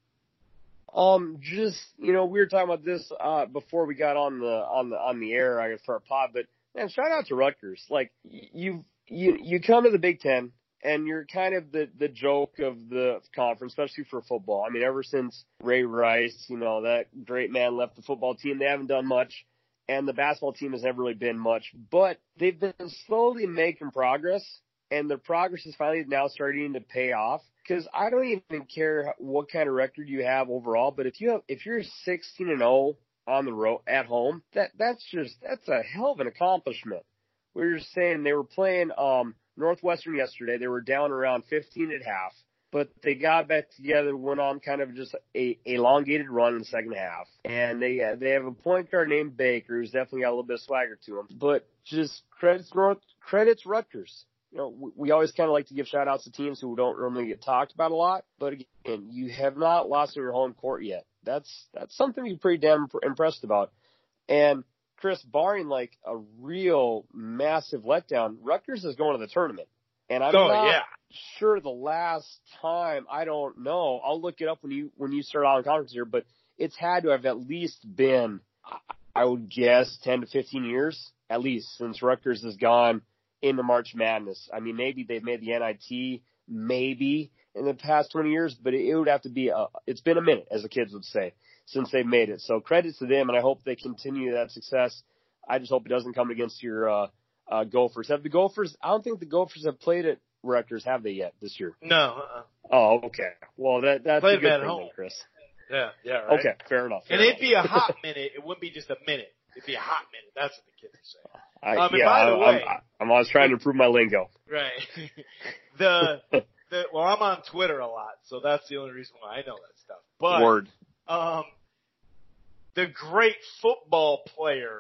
Um, just, you know, we were talking about this, uh, before we got on the, on the, on the air, I guess, for our pod, but man, shout out to Rutgers. Like, you, you, you come to the Big Ten and you're kind of the, the joke of the conference, especially for football. I mean, ever since Ray Rice, you know, that great man left the football team, they haven't done much, and the basketball team has never really been much, but they've been slowly making progress, and the progress is finally now starting to pay off. Because I don't even care what kind of record you have overall, but if you have, if you're sixteen and oh on the road at home, that that's just that's a hell of an accomplishment. We were just saying they were playing um, Northwestern yesterday. They were down around fifteen at half, but they got back together, went on kind of just a elongated run in the second half, and they uh, they have a point guard named Baker who's definitely got a little bit of swagger to him. But just credits North, credits Rutgers. You know, we always kind of like to give shout outs to teams who don't normally get talked about a lot, but again, you have not lost in your home court yet. That's, that's something to be pretty damn impressed about. And Chris, barring like a real massive letdown, Rutgers is going to the tournament. And I'm oh, not yeah. sure the last time, I don't know. I'll look it up when you, when you start out in conference here, but it's had to have at least been, I would guess, ten to fifteen years, at least, since Rutgers has gone into March Madness. I mean, maybe they've made the N I T, maybe in the past twenty years, but it would have to be a, it's been a minute, as the kids would say, since they've made it. So credits to them, and I hope they continue that success. I just hope it doesn't come against your uh, uh, Gophers. Have the Gophers, I don't think the Gophers have played at Rutgers, have they yet this year? No. Uh-uh. Oh, okay. Well, that that's Played a good at thing home. then, Chris. Yeah, yeah, right. Okay, fair enough. Fair and it'd enough. be a hot minute. It wouldn't be just a minute. It'd be a hot minute. That's what the kids are saying. I, um, and yeah, by the I, way, I'm, I'm always trying to improve my lingo. Right. the, the, well, I'm on Twitter a lot, so that's the only reason why I know that stuff. But, Word. um, the great football player,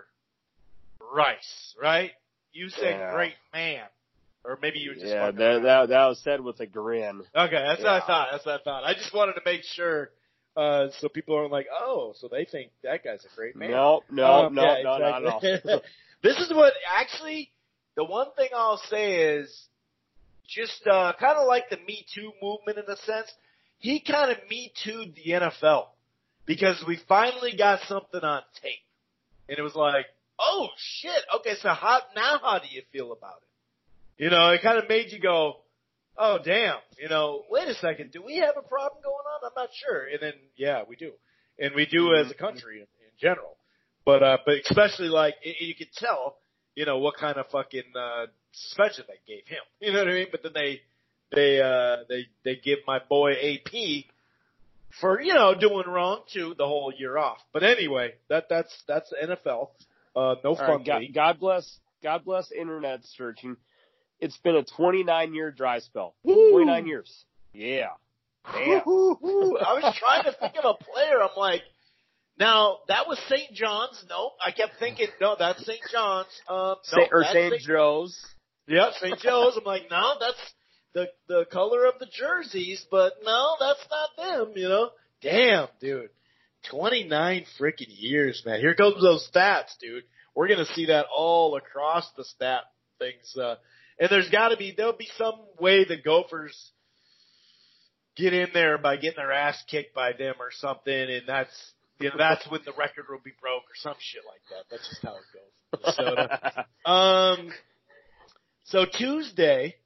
Rice, right? You said Yeah. great man. Or maybe you were just Yeah, fucking that, around. that, that was said with a grin. Okay, that's Yeah. what I thought. That's what I thought. I just wanted to make sure, uh, so people aren't like, oh, so they think that guy's a great man. No, no, Um, no, yeah, no, not exactly. at all. This is what, actually, the one thing I'll say is just, uh, kind of like the Me Too movement in a sense. He kind of Me Too'd the N F L because we finally got something on tape. And it was like, oh shit, okay, so how, now how do you feel about it? You know, it kind of made you go, oh damn, you know, wait a second, do we have a problem going on? I'm not sure. And then, yeah, we do. And we do as a country in, in general. But, uh, but especially like, it, you could tell, you know, what kind of fucking, uh, suspension they gave him. You know what I mean? But then they, they, uh, they, they give my boy A P for, you know, doing wrong too the whole year off. But anyway, that, that's, that's the N F L. Uh, no All fun right, God, league. God bless, God bless internet searching. It's been a twenty-nine year dry spell. Woo. twenty-nine years. Yeah. Damn. I was trying to think of a player. I'm like, now that was Saint John's. Nope. I kept thinking, no, that's Saint John's. Um, Sa- nope, or that's Saint Joe's. Yep, Saint Joe's. I'm like, no, that's the the color of the jerseys, but no, that's not them. You know, damn, dude, twenty-nine freaking years, man. Here comes those stats, dude. We're gonna see that all across the stat things. Uh, And there's got to be, there'll be some way the Gophers get in there by getting their ass kicked by them or something, and that's, you know, that's when the record will be broke or some shit like that. That's just how it goes. Minnesota. um, so Tuesday,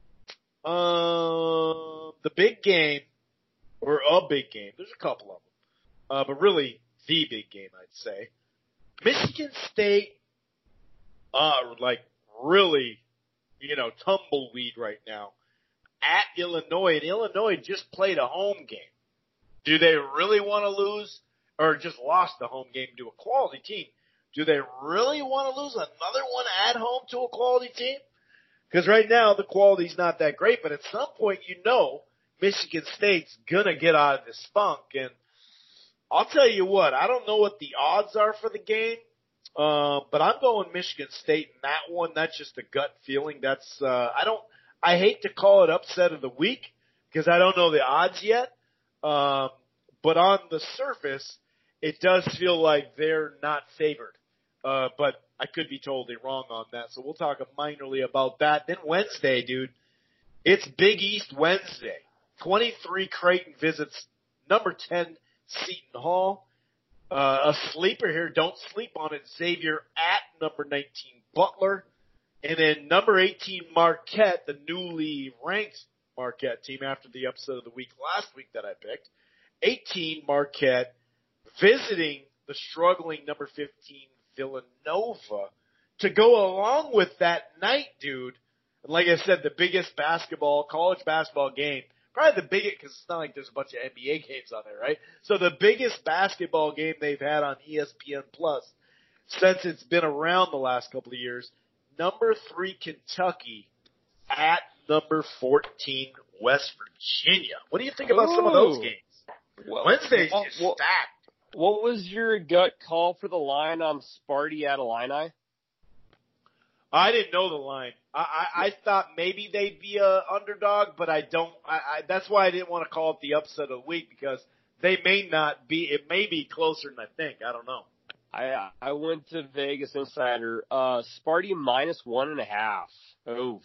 um, the big game, or a big game, there's a couple of them, uh, but really the big game, I'd say. Michigan State, uh, like really, you know, tumbleweed right now at Illinois, and Illinois just played a home game. Do they really want to lose, or just lost the home game to a quality team? Do they really want to lose another one at home to a quality team? Because right now the quality's not that great, but at some point you know Michigan State's gonna get out of this funk. And I'll tell you what, I don't know what the odds are for the game, uh, but I'm going Michigan State in that one. That's just a gut feeling. That's uh, I don't. I hate to call it upset of the week because I don't know the odds yet. Um, but on the surface, it does feel like they're not favored. Uh, but I could be totally wrong on that. So we'll talk minorly about that. Then Wednesday, dude, it's Big East Wednesday. twenty-three Creighton visits number ten Seton Hall. Uh, a sleeper here. Don't sleep on it. Xavier at number nineteen Butler. And then number eighteen Marquette, the newly ranked Marquette team after the upset of the week last week that I picked. eighteen Marquette visiting the struggling number fifteen Villanova to go along with that night, dude. And like I said, the biggest basketball, college basketball game, probably the biggest because it's not like there's a bunch of N B A games on there, right? So the biggest basketball game they've had on E S P N Plus since it's been around the last couple of years. Number three Kentucky at number fourteen West Virginia. What do you think about Ooh. some of those games? Well, Wednesday's well, just well, stacked. What was your gut call for the line on Sparty at Illini? I didn't know the line. I, I, I thought maybe they'd be a underdog, but I don't. I, I, that's why I didn't want to call it the upset of the week because they may not be. It may be closer than I think. I don't know. I I went to Vegas Insider. Uh, Sparty minus one and a half. Oof.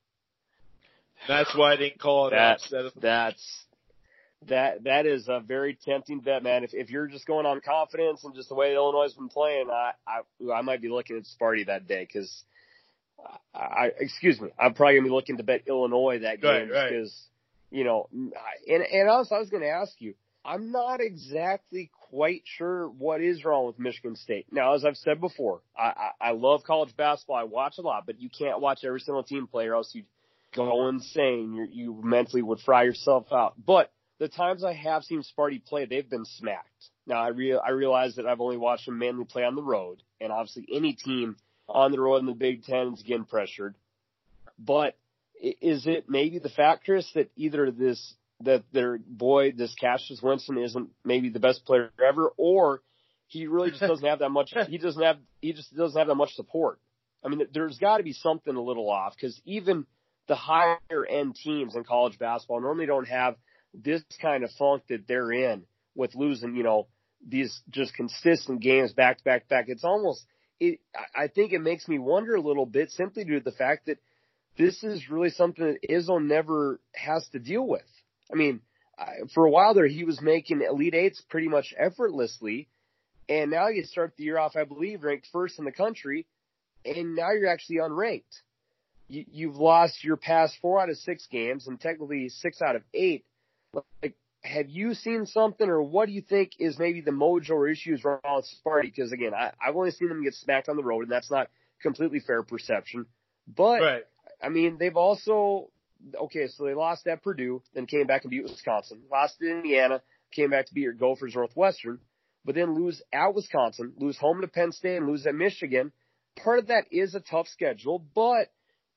That's why I didn't call it that, an upset of the That's. That that is a very tempting bet, man. If if you're just going on confidence and just the way Illinois has been playing, I I, I might be looking at Sparty that day because, I, I excuse me, I'm probably gonna be looking to bet Illinois that game right, because right. you know, and and also I was gonna ask you, I'm not exactly quite sure what is wrong with Michigan State. Now, as I've said before, I I, I love college basketball. I watch a lot, but you can't watch every single team play or else you go insane. You you mentally would fry yourself out, but the times I have seen Sparty play, they've been smacked. Now, I, rea- I realize that I've only watched them mainly play on the road, and obviously any team on the road in the Big Ten is getting pressured. But is it maybe the fact, Chris, that either this, that their boy, this Cassius Winston isn't maybe the best player ever, or he really just doesn't have that much, he doesn't have, he just doesn't have that much support. I mean, there's got to be something a little off, because even the higher end teams in college basketball normally don't have this kind of funk that they're in with losing, you know, these just consistent games back to back to back. It's almost, it, I think it makes me wonder a little bit simply due to the fact that this is really something that Izzo never has to deal with. I mean, for a while there, he was making Elite Eights pretty much effortlessly. And now you start the year off, I believe, ranked first in the country. And now you're actually unranked. You, you've lost your past four out of six games and technically six out of eight. Like, have you seen something, or what do you think is maybe the mojo or issues wrong with Sparty? Because again, I, I've only seen them get smacked on the road, and that's not completely fair perception. But right. I mean, they've also okay, so they lost at Purdue, then came back and beat Wisconsin. Lost to Indiana, came back to beat your Gophers Northwestern, but then lose at Wisconsin, lose home to Penn State, and lose at Michigan. Part of that is a tough schedule, but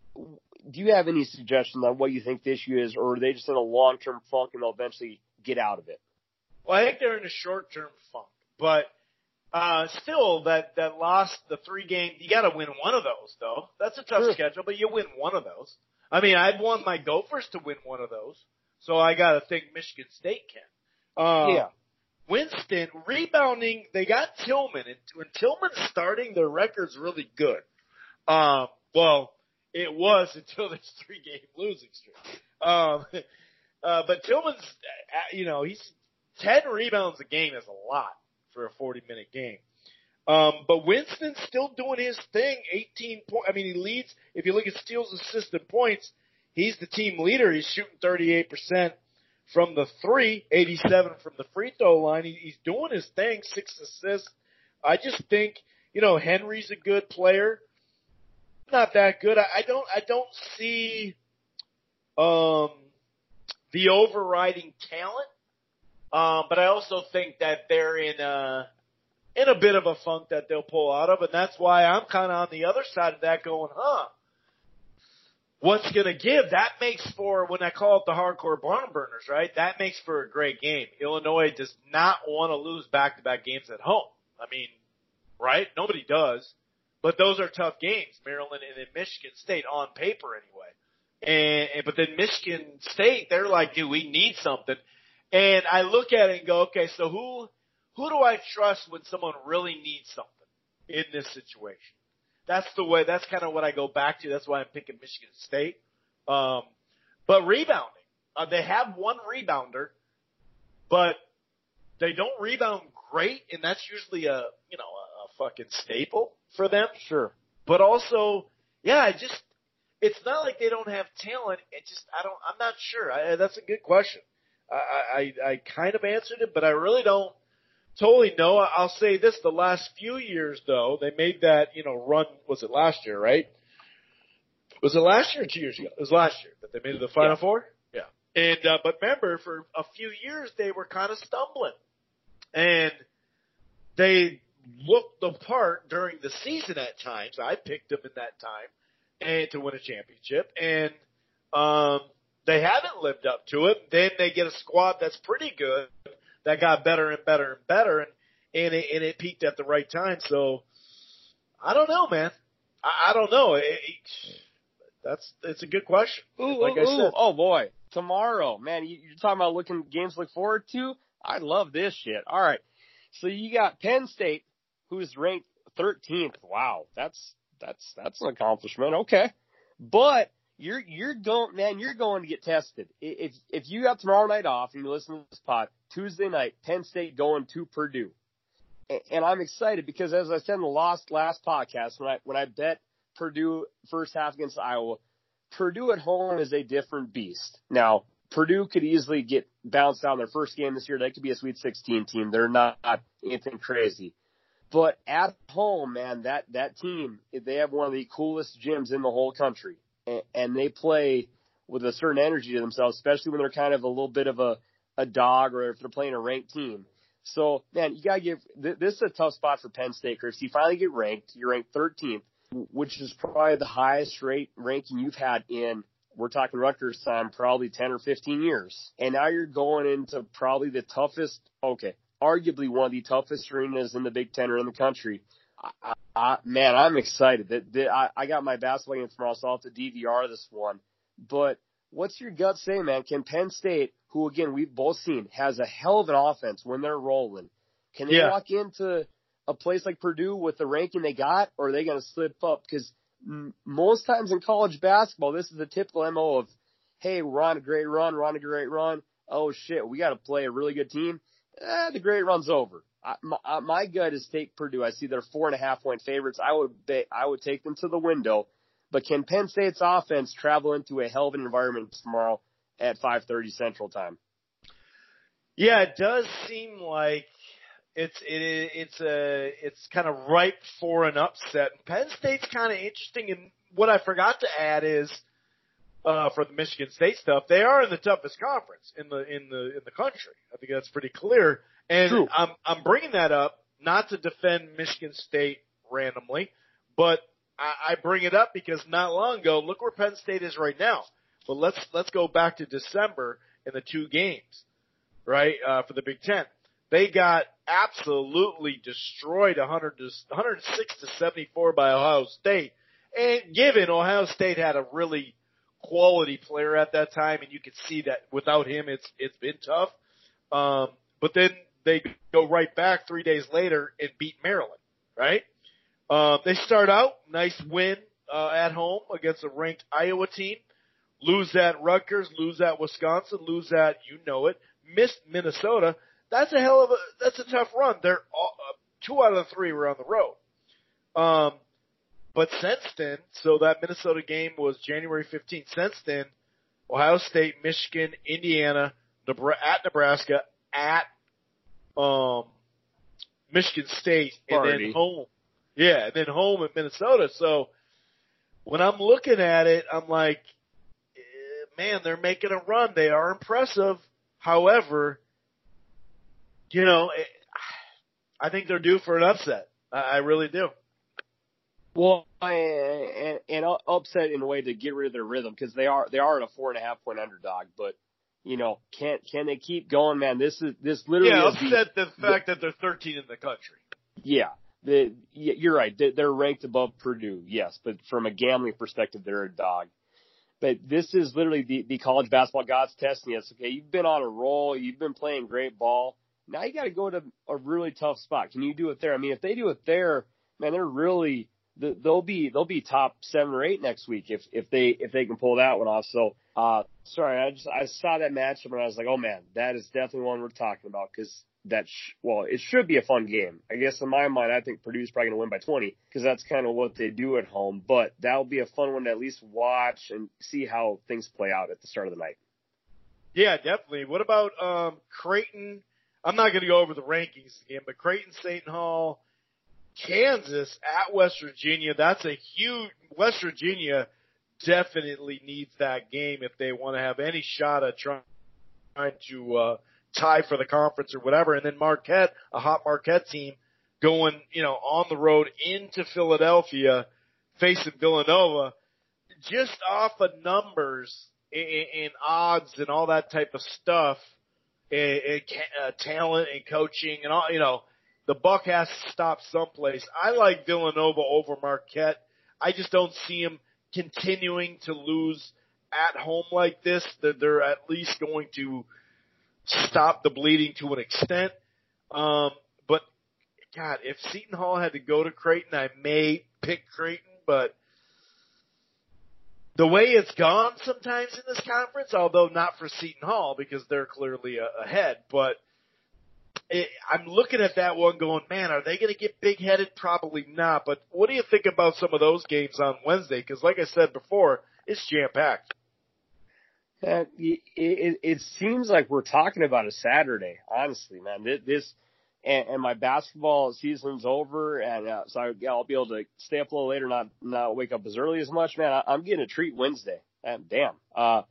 do you have any suggestions on what you think the issue is, or are they just in a long-term funk and they'll eventually get out of it? Well, I think they're in a short-term funk, but uh, still, that that lost the three games. You got to win one of those, though. That's a tough sure. schedule, but you win one of those. I mean, I'd want my Gophers to win one of those, so I got to think Michigan State can. Uh, yeah. Winston rebounding. They got Tillman, and when Tillman's starting, their record's really good. Um, well. It was until this three-game losing streak. Um, uh, but Tillman's, you know, he's ten rebounds a game is a lot for a forty-minute game. Um, but Winston's still doing his thing. eighteen points. I mean, he leads. If you look at steals, assists, and points, he's the team leader. He's shooting thirty-eight percent from the three, eighty-seven from the free throw line. He, he's doing his thing. Six assists. I just think, you know, Henry's a good player. Not that good. I, I don't. I don't see um, the overriding talent. Um, but I also think that they're in a in a bit of a funk that they'll pull out of, and that's why I'm kind of on the other side of that, going, huh? What's gonna give? That makes for, when I call it the hardcore barn burners, right? That makes for a great game. Illinois does not want to lose back-to-back games at home. I mean, right? Nobody does. But those are tough games, Maryland and then Michigan State, on paper anyway. And, and but then Michigan State, they're like, dude, we need something. And I look at it and go, okay, so who who do I trust when someone really needs something in this situation? That's the way. That's kind of what I go back to. That's why I'm picking Michigan State. Um, but rebounding, uh, they have one rebounder, but they don't rebound great, and that's usually a you know a, a fucking staple for them. Sure. But also, yeah, I just it's not like they don't have talent. It just I don't. I'm not sure. I, that's a good question. I, I I kind of answered it, but I really don't totally know. I'll say this: the last few years, though, they made that you know run. Was it last year? Right? Was it last year or two years ago? It was last year that they made it to the Final Yeah. Four. Yeah. And uh, but remember, for a few years they were kind of stumbling, and they looked the part during the season at times. I picked them in that time, and to win a championship, and um, they haven't lived up to it. Then they get a squad that's pretty good, that got better and better and better, and and it, and it peaked at the right time. So I don't know, man. I, I don't know. It, it, that's it's a good question. Ooh, like ooh, I said, ooh. Oh boy, tomorrow, man. You, you're talking about looking games to look forward to. I love this shit. All right, so you got Penn State, who's ranked thirteenth. Wow, that's that's that's an accomplishment. Okay, but you're you're going, man. You're going to get tested. If if you got tomorrow night off and you listen to this pod, Tuesday night, Penn State going to Purdue, and I'm excited because, as I said in the last last podcast, when I when I bet Purdue first half against Iowa, Purdue at home is a different beast. Now, Purdue could easily get bounced out in their first game this year. They could be a Sweet sixteen team. They're not anything crazy. But at home, man, that, that team, they have one of the coolest gyms in the whole country. And, and they play with a certain energy to themselves, especially when they're kind of a little bit of a, a dog or if they're playing a ranked team. So, man, you got to give – this is a tough spot for Penn State, Chris. You finally get ranked. You're ranked thirteenth, which is probably the highest rate ranking you've had in, we're talking Rutgers time, probably ten or fifteen years. And now you're going into probably the toughest, okay, arguably one of the toughest arenas in the Big Ten or in the country. I, I, man, I'm excited. That, that I, I got my basketball game tomorrow, so I'll have to D V R this one. But what's your gut say, man? Can Penn State, who, again, we've both seen, has a hell of an offense when they're rolling, can they Yeah. walk into a place like Purdue with the ranking they got, or are they going to slip up? Because m- most times in college basketball, this is a typical M O of, hey, we're on a great run, we're on a great run. Oh, shit, we got to play a really good team. Eh, the great run's over. I, my, my gut is take Purdue. I see they're four and a half point favorites. I would bet, I would take them to the window. But can Penn State's offense travel into a hell of an environment tomorrow at five thirty Central Time? Yeah, it does seem like it's it, it's a it's kind of ripe for an upset. Penn State's kind of interesting, and what I forgot to add is uh, for the Michigan State stuff, they are in the toughest conference in the in the in the country. I think that's pretty clear. And True. I'm I'm bringing that up not to defend Michigan State randomly, but I, I bring it up because not long ago, look where Penn State is right now. But let's let's go back to December in the two games, right, uh, for the Big Ten. They got absolutely destroyed one hundred to, one hundred six to seventy-four by Ohio State. And given Ohio State had a really quality player at that time, and you could see that without him, it's it's been tough. Um, but then they go right back three days later and beat Maryland, right? Uh, they start out, nice win uh, at home against a ranked Iowa team, lose at Rutgers, lose at Wisconsin, lose at, you know it, miss Minnesota. That's a hell of a, that's a tough run. They're all, uh, two out of the three were on the road. Um, but since then, so that Minnesota game was January fifteenth. Since then, Ohio State, Michigan, Indiana, at Nebraska, at, um, Michigan State, and Party. then home. Yeah, and then home at Minnesota. So when I'm looking at it, I'm like, eh, man, they're making a run. They are impressive. However, you know, it, I think they're due for an upset. I, I really do. Well, and, and upset in a way to get rid of their rhythm, because they are they are at a four and a half point underdog. But you know, can can they keep going, man? This is this literally yeah is upset the, the fact the, that they're thirteen in the country. Yeah, the you're right. They're ranked above Purdue, yes, but from a gambling perspective, they're a dog. But this is literally the, the college basketball gods testing us. Okay, you've been on a roll. You've been playing great ball. Now you got to go to a really tough spot. Can you do it there? I mean, if they do it there, man, they're really they'll be they'll be top seven or eight next week if if they if they can pull that one off. So, uh, sorry, I just I saw that matchup and I was like, oh man, that is definitely one we're talking about, because that sh- well, it should be a fun game. I guess in my mind, I think Purdue's probably going to win by twenty, because that's kind of what they do at home. But that'll be a fun one to at least watch and see how things play out at the start of the night. Yeah, definitely. What about um, Creighton? I'm not going to go over the rankings again, but Creighton, Seton Hall, Kansas at West Virginia. That's a huge. West Virginia definitely needs that game if they want to have any shot at trying to uh, tie for the conference or whatever. And then Marquette, a hot Marquette team, going you know on the road into Philadelphia, facing Villanova. Just off of numbers and, and odds and all that type of stuff, and, and uh, talent and coaching and all, you know. The buck has to stop someplace. I like Villanova over Marquette. I just don't see them continuing to lose at home like this. That they're at least going to stop the bleeding to an extent. Um, but God, if Seton Hall had to go to Creighton, I may pick Creighton. But the way it's gone sometimes in this conference, although not for Seton Hall because they're clearly uh, ahead, but It, I'm looking at that one going, man, are they going to get big-headed? Probably not. But what do you think about some of those games on Wednesday? Because like I said before, it's jam-packed. Uh, it, it, it seems like we're talking about a Saturday, honestly, man. This and, and my basketball season's over, and uh, so I, yeah, I'll be able to stay up a little later, not not wake up as early as much. Man, I, I'm getting a treat Wednesday. Man, damn. Uh,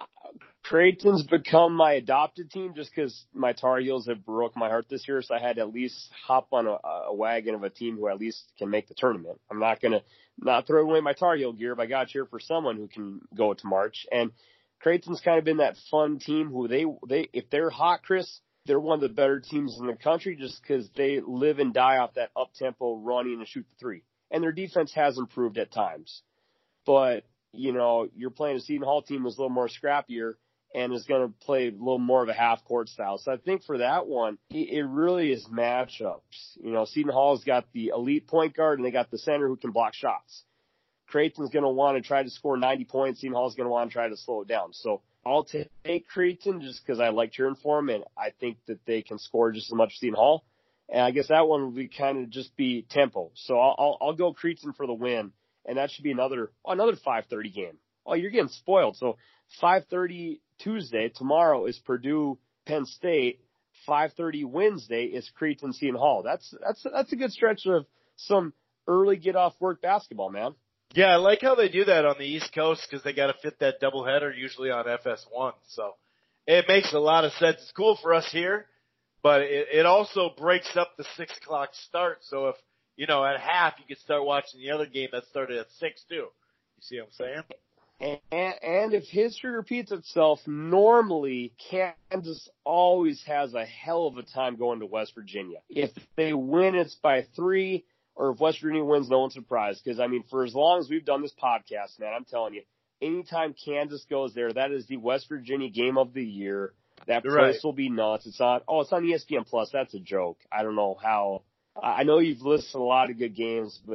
Creighton's become my adopted team just because my Tar Heels have broke my heart this year, so I had to at least hop on a, a wagon of a team who at least can make the tournament. I'm not going to not throw away my Tar Heel gear, but I got to cheer for someone who can go to March. And Creighton's kind of been that fun team who they, they if they're hot, Chris, they're one of the better teams in the country just because they live and die off that up-tempo running and shoot the three. And their defense has improved at times. But, you know, you're playing a Seton Hall team that's a little more scrappier and is going to play a little more of a half-court style. So I think for that one, it really is matchups. You know, Seton Hall's got the elite point guard, and they got the center who can block shots. Creighton's going to want to try to score ninety points. Seton Hall's going to want to try to slow it down. So I'll take Creighton just because I like cheering for them, and I think that they can score just as much as Seton Hall. And I guess that one will be kind of just be tempo. So I'll, I'll, I'll go Creighton for the win, and that should be another another five thirty game. Oh, you're getting spoiled. So five thirty Tuesday, tomorrow is Purdue, Penn State. five thirty Wednesday is Creighton, Seton Hall. That's that's that's a good stretch of some early get off work basketball, man. Yeah, I like how they do that on the East Coast because they got to fit that doubleheader usually on F S one. So it makes a lot of sense. It's cool for us here, but it, it also breaks up the six o'clock start. So if you know at half you could start watching the other game that started at six too. You see what I'm saying? And, and if history repeats itself, normally Kansas always has a hell of a time going to West Virginia. If they win, it's by three, or if West Virginia wins, no one's surprised. Because, I mean, for as long as we've done this podcast, man, I'm telling you, anytime Kansas goes there, that is the West Virginia game of the year. That place right. will be nuts. It's on, oh, it's on E S P N Plus. That's a joke. I don't know how. I know you've listed a lot of good games, but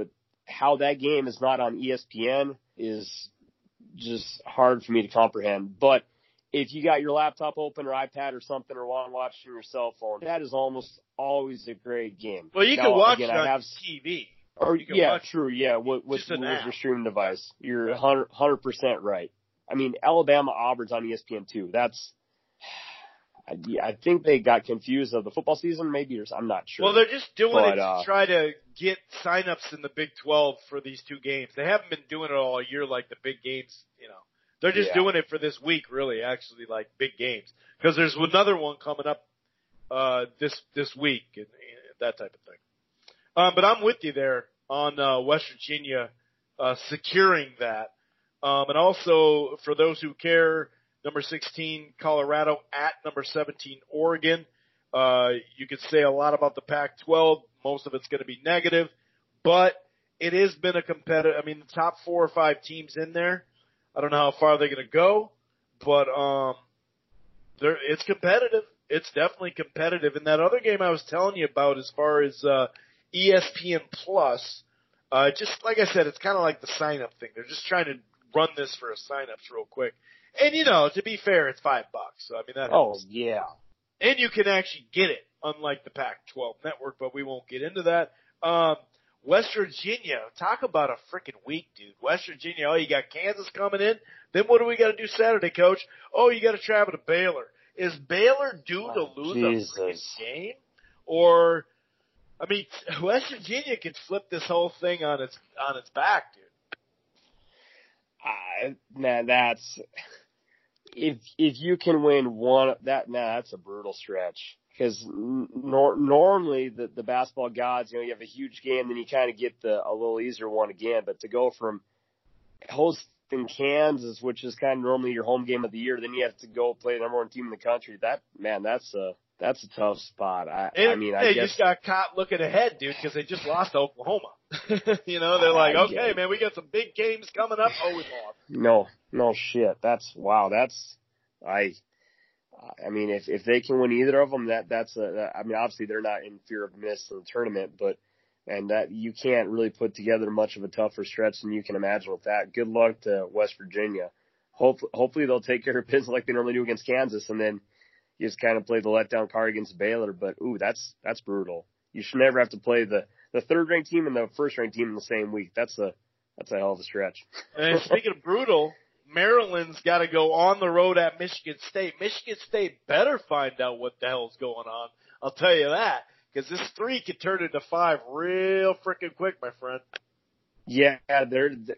how that game is not on E S P N is just hard for me to comprehend. But if you got your laptop open or iPad or something or want to watch on your cell phone, that is almost always a great game. Well, you now, can watch again, it on I have, T V. Or yeah, watch true, yeah, with, with, with an your streaming device. You're one hundred percent right. I mean, Alabama Auburn's on E S P N too. That's, I, I think they got confused of the football season, maybe, or I'm not sure. Well, they're just doing but, it to uh, try to get signups in the Big twelve for these two games. They haven't been doing it all year like the big games, you know. They're just yeah. doing it for this week, really, actually, like big games. Because there's another one coming up uh this this week and, and that type of thing. Um, but I'm with you there on uh, West Virginia uh, securing that. Um, and also, for those who care, number sixteen, Colorado at number seventeen, Oregon. Uh, you could say a lot about the Pac twelve. Most of it's going to be negative. But it has been a competitive – I mean, the top four or five teams in there, I don't know how far they're going to go. But um, they're, it's competitive. It's definitely competitive. And that other game I was telling you about as far as uh, E S P N Plus, uh, just like I said, it's kind of like the sign-up thing. They're just trying to run this for a sign-ups real quick. And, you know, to be fair, it's five bucks. So, I mean, that helps. Oh, yeah. And you can actually get it, unlike the Pac twelve network, but we won't get into that. Um, West Virginia, talk about a freaking week, dude. West Virginia, oh, you got Kansas coming in. Then what do we got to do Saturday, Coach? Oh, you got to travel to Baylor. Is Baylor due to oh, lose Jesus. a freaking game? Or, I mean, West Virginia could flip this whole thing on its on its back, dude. Uh, man, that's if if you can win one that nah, that's a brutal stretch because nor, normally the the basketball gods, you know, you have a huge game, then you kind of get the a little easier one again. But to go from hosting Kansas, which is kind of normally your home game of the year, then you have to go play the number one team in the country. That man, that's a that's a tough spot. I, and, I mean, they I guess just got caught looking ahead, dude, because they just lost to Oklahoma. You know, they're like, okay, man, we got some big games coming up. Oh, we lost. No, no shit. That's wow. That's I. I mean, if if they can win either of them, that that's a. That, I mean, obviously they're not in fear of missing the tournament, but and that you can't really put together much of a tougher stretch than you can imagine with that. Good luck to West Virginia. Hope hopefully they'll take care of business like they normally do against Kansas, and then you just kind of play the letdown card against Baylor. But ooh, that's that's brutal. You should never have to play the the third ranked team and the first ranked team in the same week. That's a that's a hell of a stretch. And speaking of brutal, Maryland's got to go on the road at Michigan State. Michigan State better find out what the hell's going on. I'll tell you that, because this three could turn into five real freaking quick, my friend. Yeah, they're and,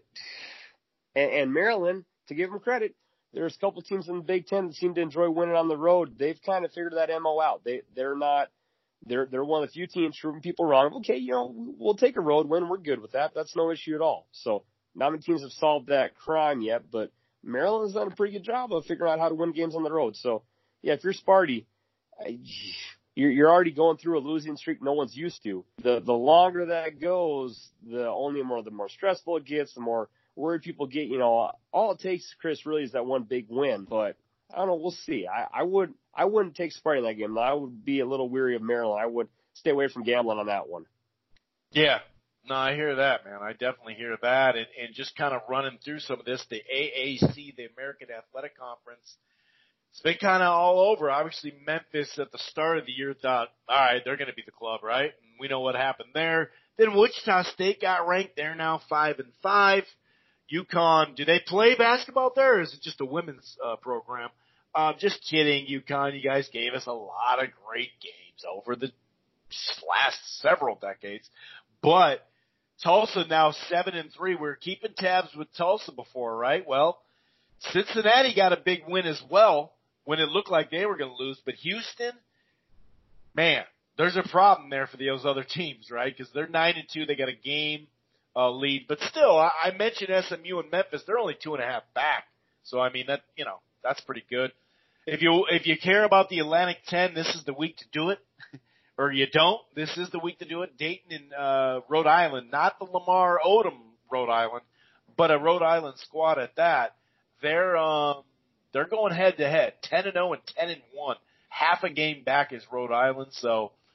and Maryland, to give them credit, there's a couple teams in the Big Ten that seem to enjoy winning on the road. They've kind of figured that M O out. They they're not. They're they're one of the few teams proving people wrong. Okay, you know, we'll take a road win. We're good with that. That's no issue at all. So not many teams have solved that crime yet, but Maryland's done a pretty good job of figuring out how to win games on the road. So yeah, if you're Sparty, you're you're already going through a losing streak no one's used to. The the longer that goes, the only more the more stressful it gets, the more worried people get. You know, all it takes, Chris, really is that one big win. But I don't know. We'll see. I, I would. I wouldn't take Sparty in that game. I would be a little weary of Maryland. I would stay away from gambling on that one. Yeah. No, I hear that, man. I definitely hear that. And, and just kind of running through some of this, the A A C, the American Athletic Conference, it's been kind of all over. Obviously, Memphis at the start of the year thought, all right, they're going to be the club, right? And we know what happened there. Then Wichita State got ranked. They're now five and five. UConn, do they play basketball there, or is it just a women's uh, program? Um, just kidding, UConn. You guys gave us a lot of great games over the last several decades. But Tulsa now seven and three. We were keeping tabs with Tulsa before, right? Well, Cincinnati got a big win as well when it looked like they were going to lose. But Houston, man, there's a problem there for those other teams, right? Because they're nine and two. They got a game uh, lead. But still, I, I mentioned S M U and Memphis. They're only two and a half back. So I mean that you know. That's pretty good. If you if you care about the Atlantic ten, this is the week to do it. Or you don't, this is the week to do it. Dayton and uh, Rhode Island, not the Lamar Odom Rhode Island, but a Rhode Island squad at that. They're um they're going head to head, ten and zero and ten and one, half a game back is Rhode Island. So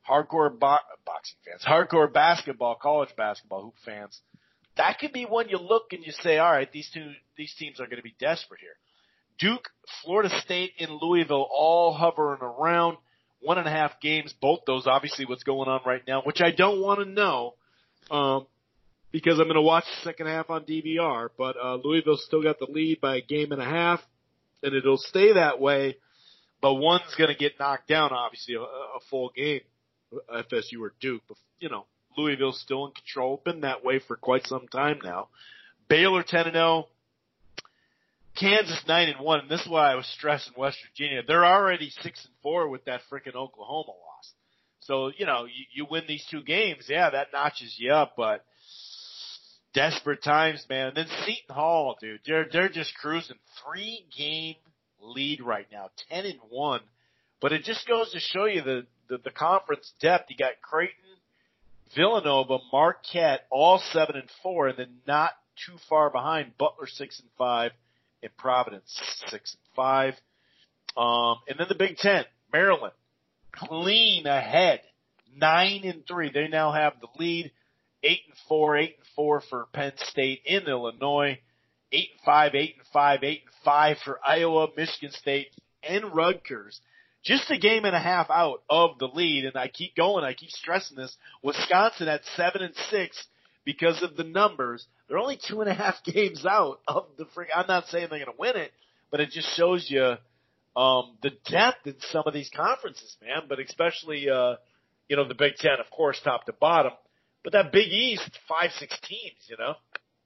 hardcore bo- boxing fans, hardcore basketball, college basketball hoop fans, that could be when you look and you say, all right, these two, these teams are going to be desperate here. Duke, Florida State, and Louisville all hovering around one and a half games. Both those, obviously, what's going on right now, which I don't want to know, um, because I'm going to watch the second half on D V R. But uh, Louisville's still got the lead by a game and a half, and it'll stay that way. But one's going to get knocked down, obviously, a, a full game, F S U or Duke. But, you know, Louisville's still in control. Been that way for quite some time now. Baylor ten and oh. Kansas nine and one, and this is why I was stressing West Virginia. They're already six and four with that frickin' Oklahoma loss. So, you know, you, you win these two games, yeah, that notches you up, but desperate times, man. And then Seton Hall, dude, they're they're just cruising. Three game lead right now, ten and one. But it just goes to show you the, the, the conference depth. You got Creighton, Villanova, Marquette, all seven and four, and then not too far behind, Butler six and five. In Providence, six and five. Um, and then the Big Ten, Maryland, clean ahead, nine and three. They now have the lead, eight and four, eight and four for Penn State in Illinois, eight and five, eight and five, eight and five for Iowa, Michigan State, and Rutgers. Just a game and a half out of the lead, and I keep going, I keep stressing this. Wisconsin at seven and six. Because of the numbers, they're only two and a half games out of the freak. I'm not saying they're going to win it, but it just shows you um, the depth in some of these conferences, man. But especially, uh, you know, the Big Ten, of course, top to bottom. But that Big East, five, six teams, you know.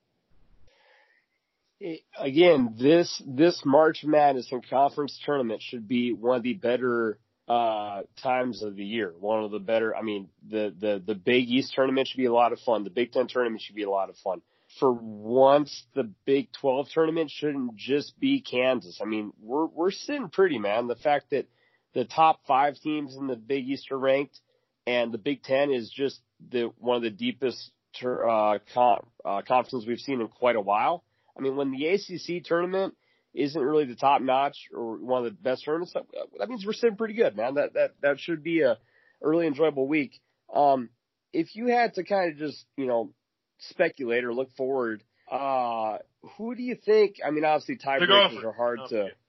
Again, this this March Madness and conference tournament should be one of the better uh times of the year. One of the better, I mean, the, the, the Big East tournament should be a lot of fun. The Big Ten tournament should be a lot of fun. For once, the Big twelve tournament shouldn't just be Kansas. I mean, we're, we're sitting pretty, man. The fact that the top five teams in the Big East are ranked and the Big Ten is just the, one of the deepest, uh, con, uh, conferences we've seen in quite a while. I mean, when the A C C tournament isn't really the top notch or one of the best tournaments, that means we're sitting pretty good, man. That, that, that should be a, a really enjoyable week. Um, if you had to kind of just, you know, speculate or look forward, uh, who do you think, I mean, obviously tiebreakers are hard oh, to, yeah.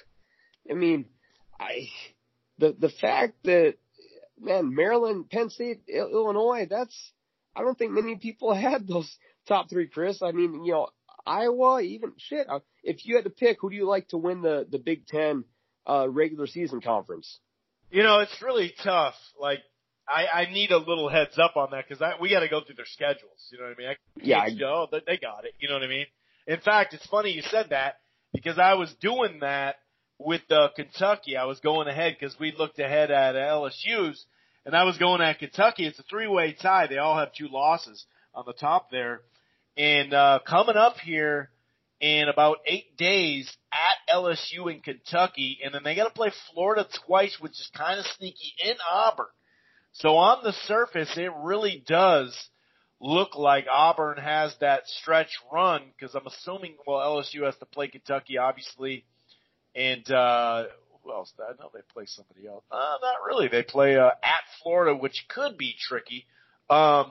I mean, I, the, the fact that, man, Maryland, Penn State, Illinois, that's, I don't think many people had those top three, Chris. I mean, you know, Iowa, even shit. If you had to pick, who do you like to win the, the Big Ten uh, regular season conference? You know, it's really tough. Like, I, I need a little heads up on that because we got to go through their schedules. You know what I mean? I yeah. I, go, oh, they got it. You know what I mean? In fact, it's funny you said that because I was doing that with uh, Kentucky. I was going ahead because we looked ahead at L S U's, and I was going at Kentucky. It's a three-way tie. They all have two losses on the top there. And uh, coming up here in about eight days at L S U in Kentucky, and then they got to play Florida twice, which is kind of sneaky, in Auburn. So on the surface, it really does look like Auburn has that stretch run because I'm assuming, well, L S U has to play Kentucky, obviously, and uh, who else? I know they play somebody else. Uh, not really. They play uh, at Florida, which could be tricky. Um,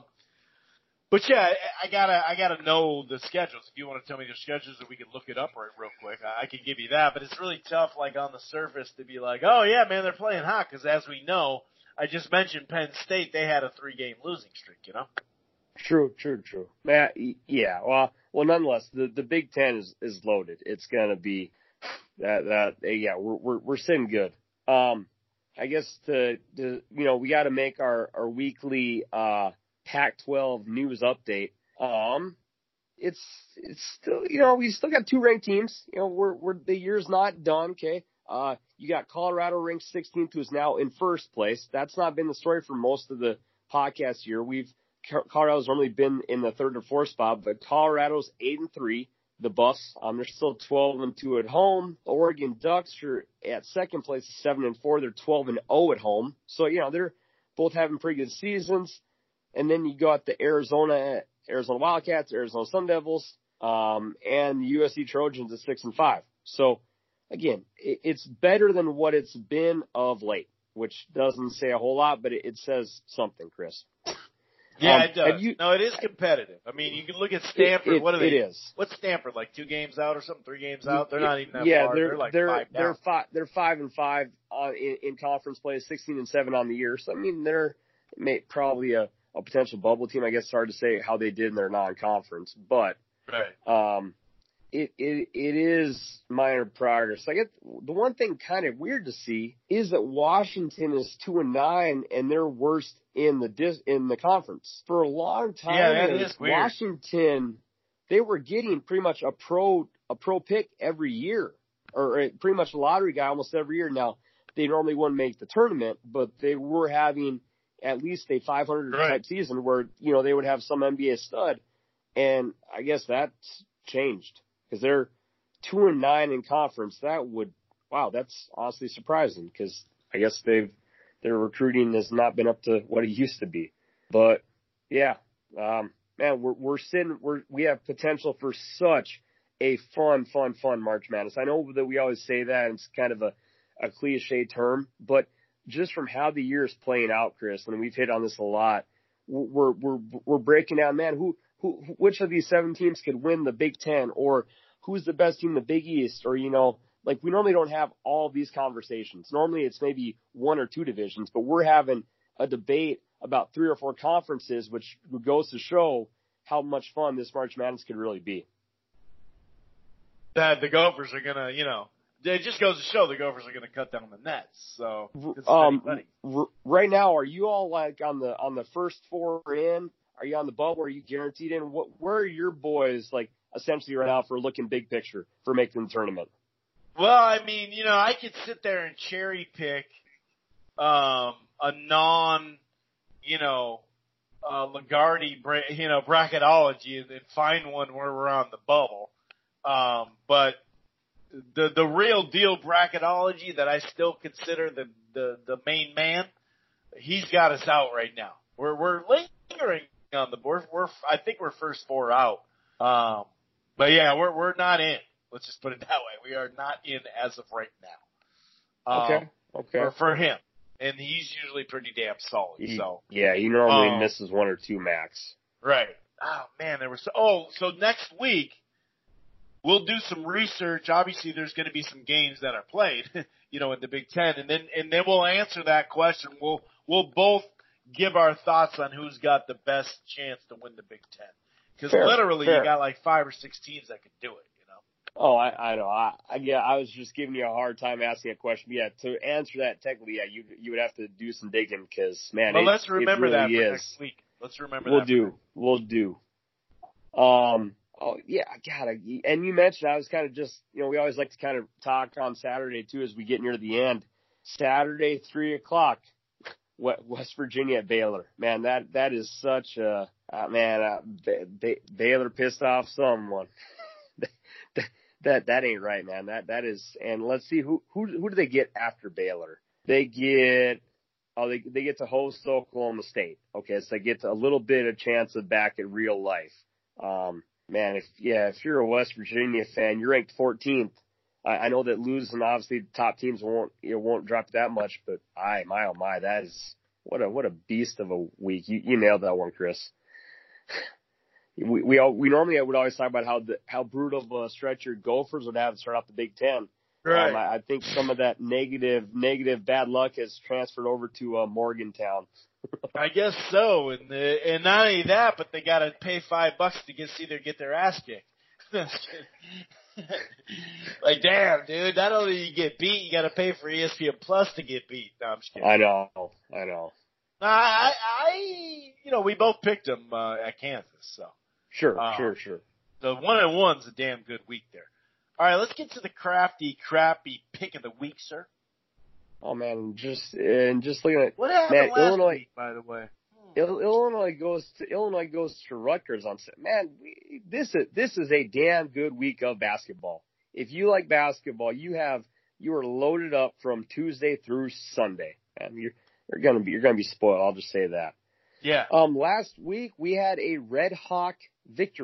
But yeah, I gotta, I gotta know the schedules. If you want to tell me the schedules, that we can look it up right real quick, I, I can give you that. But it's really tough, like on the surface, to be like, oh yeah, man, they're playing hot. Because as we know, I just mentioned Penn State; they had a three-game losing streak. You know. True, true, true. Man, yeah. Well, well, nonetheless, the the Big Ten is is loaded. It's gonna be that that yeah, we're we're we're sitting good. Um, I guess to to you know we got to make our our weekly uh. Pac twelve news update. Um, it's, it's still, you know, we still got two ranked teams. You know, we're, we're, the year's not done. Okay. Uh, you got Colorado ranked sixteenth, who's now in first place. That's not been the story for most of the podcast year. We've, Colorado's normally been in the third or fourth spot, but Colorado's eight and three. The Buffs, um, they're still twelve and two at home. The Oregon Ducks are at second place, seven and four. They're twelve and oh at home. So, you know, they're both having pretty good seasons. And then you got the Arizona, Arizona Wildcats, Arizona Sun Devils, um, and the U S C Trojans at six and five. So again, it, it's better than what it's been of late. which doesn't say a whole lot, but it, it says something, Chris. Yeah, Um, it does. you, no, it is competitive. I mean, you can look at Stanford. It, it, what are they? It is. What's Stanford, like two games out or something, three games out? They're not even that yeah, far. They're, They're like they're, five down. They're five, they're five and five uh, in, in conference play, sixteen and seven on the year. So, I mean, they're may, probably a, a potential bubble team. I guess it's hard to say how they did in their non-conference, but right. um, it, it, it is minor progress. I get the one thing kind of weird to see is that Washington is two and nine and they're worst in the dis, in the conference for a long time. Yeah, that is weird. Washington, they were getting pretty much a pro, a pro pick every year, or pretty much a lottery guy almost every year. Now they normally wouldn't make the tournament, but they were having at least a five hundred right. type season where, you know, they would have some N B A stud. And I guess that's changed because they're two and nine in conference. That would, wow, that's honestly surprising because I guess they've, their recruiting has not been up to what it used to be. But yeah, um, man, we're, we're sitting, we're, we have potential for such a fun, fun, fun March Madness. I know that we always say that and it's kind of a, a cliche term, but just from how the year is playing out, Chris, and we've hit on this a lot, we're, we're, we're breaking down, man, who, who, which of these seven teams could win the Big Ten, or who's the best team in the Big East, or, you know, like we normally don't have all these conversations. Normally it's maybe one or two divisions, but we're having a debate about three or four conferences, which goes to show how much fun this March Madness could really be. That the Gophers are going to, you know, it just goes to show the Gophers are going to cut down the nets. So, um, r- right now, are you all like on the on the first four in? Are you on the bubble? Are you guaranteed in? What? Where are your boys like essentially right now for looking big picture for making the tournament? Well, I mean, you know, I could sit there and cherry pick um, a non, you know, uh, Lagarde, bra- you know, bracketology and, and find one where we're on the bubble. Um, but the the real deal bracketology that I still consider the, the, the main man, he's got us out right now. We're we're lingering on the board. We're I think we're first four out. Um, but yeah, we're we're not in. Let's just put it that way. We are not in as of right now. Um, okay. Okay. For, for him, and he's usually pretty damn solid. He, so yeah, he normally um, misses one or two max. Right. Oh man, there was. So, oh, so next week. We'll do some research. Obviously, there's going to be some games that are played, you know, in the Big Ten, and then and then we'll answer that question. We'll we'll both give our thoughts on who's got the best chance to win the Big Ten, because literally fair. you got like five or six teams that could do it. You know. Oh, I, I know. I, I yeah, I was just giving you a hard time asking a question. Yeah, to answer that technically, yeah, you you would have to do some digging because man, well, it, let's remember it really that for is. next week. Let's remember we'll that. Do. We'll do. Um. Oh yeah, God. And you mentioned I was kind of just, you know, we always like to kind of talk on Saturday too as we get near the end. Saturday, three o'clock, West Virginia at Baylor. Man, that that is such a uh, man. Uh, B- Baylor pissed off someone. that, that that ain't right, man. That that is. And let's see who who who do they get after Baylor? They get. Oh, they they get to host Oklahoma State. Okay, so they get a little bit of chance of back in real life. Um. Man, if yeah, if you're a West Virginia fan, you're ranked fourteenth. I, I know that losing obviously the top teams won't it won't drop that much, but I my oh my, that is what a what a beast of a week. You you nailed that one, Chris. we we all, we normally would always talk about how the how brutal of a stretch your Gophers would have to start off the Big Ten. Right. Um, I, I think some of that negative negative bad luck has transferred over to uh, Morgantown. I guess so, and the, and not only that, but they got to pay five bucks to get see their get their ass kicked. Like, damn, dude! Not only do you get beat, you got to pay for E S P N Plus to get beat. No, I'm just kidding. I know, I know. I, I, you know, we both picked them uh, at Kansas, so sure, um, sure, sure. The one and one's a damn good week there. All right, let's get to the crafty, crappy pick of the week, sir. Oh man, just and just looking at what happened man, last Illinois, week, by the way. Il- Illinois goes to Illinois goes to Rutgers on man. We, this is this is a damn good week of basketball. If you like basketball, you have you are loaded up from Tuesday through Sunday, and you're you're gonna be you're gonna be spoiled. I'll just say that. Yeah. Um, last week we had a Red Hawk victory.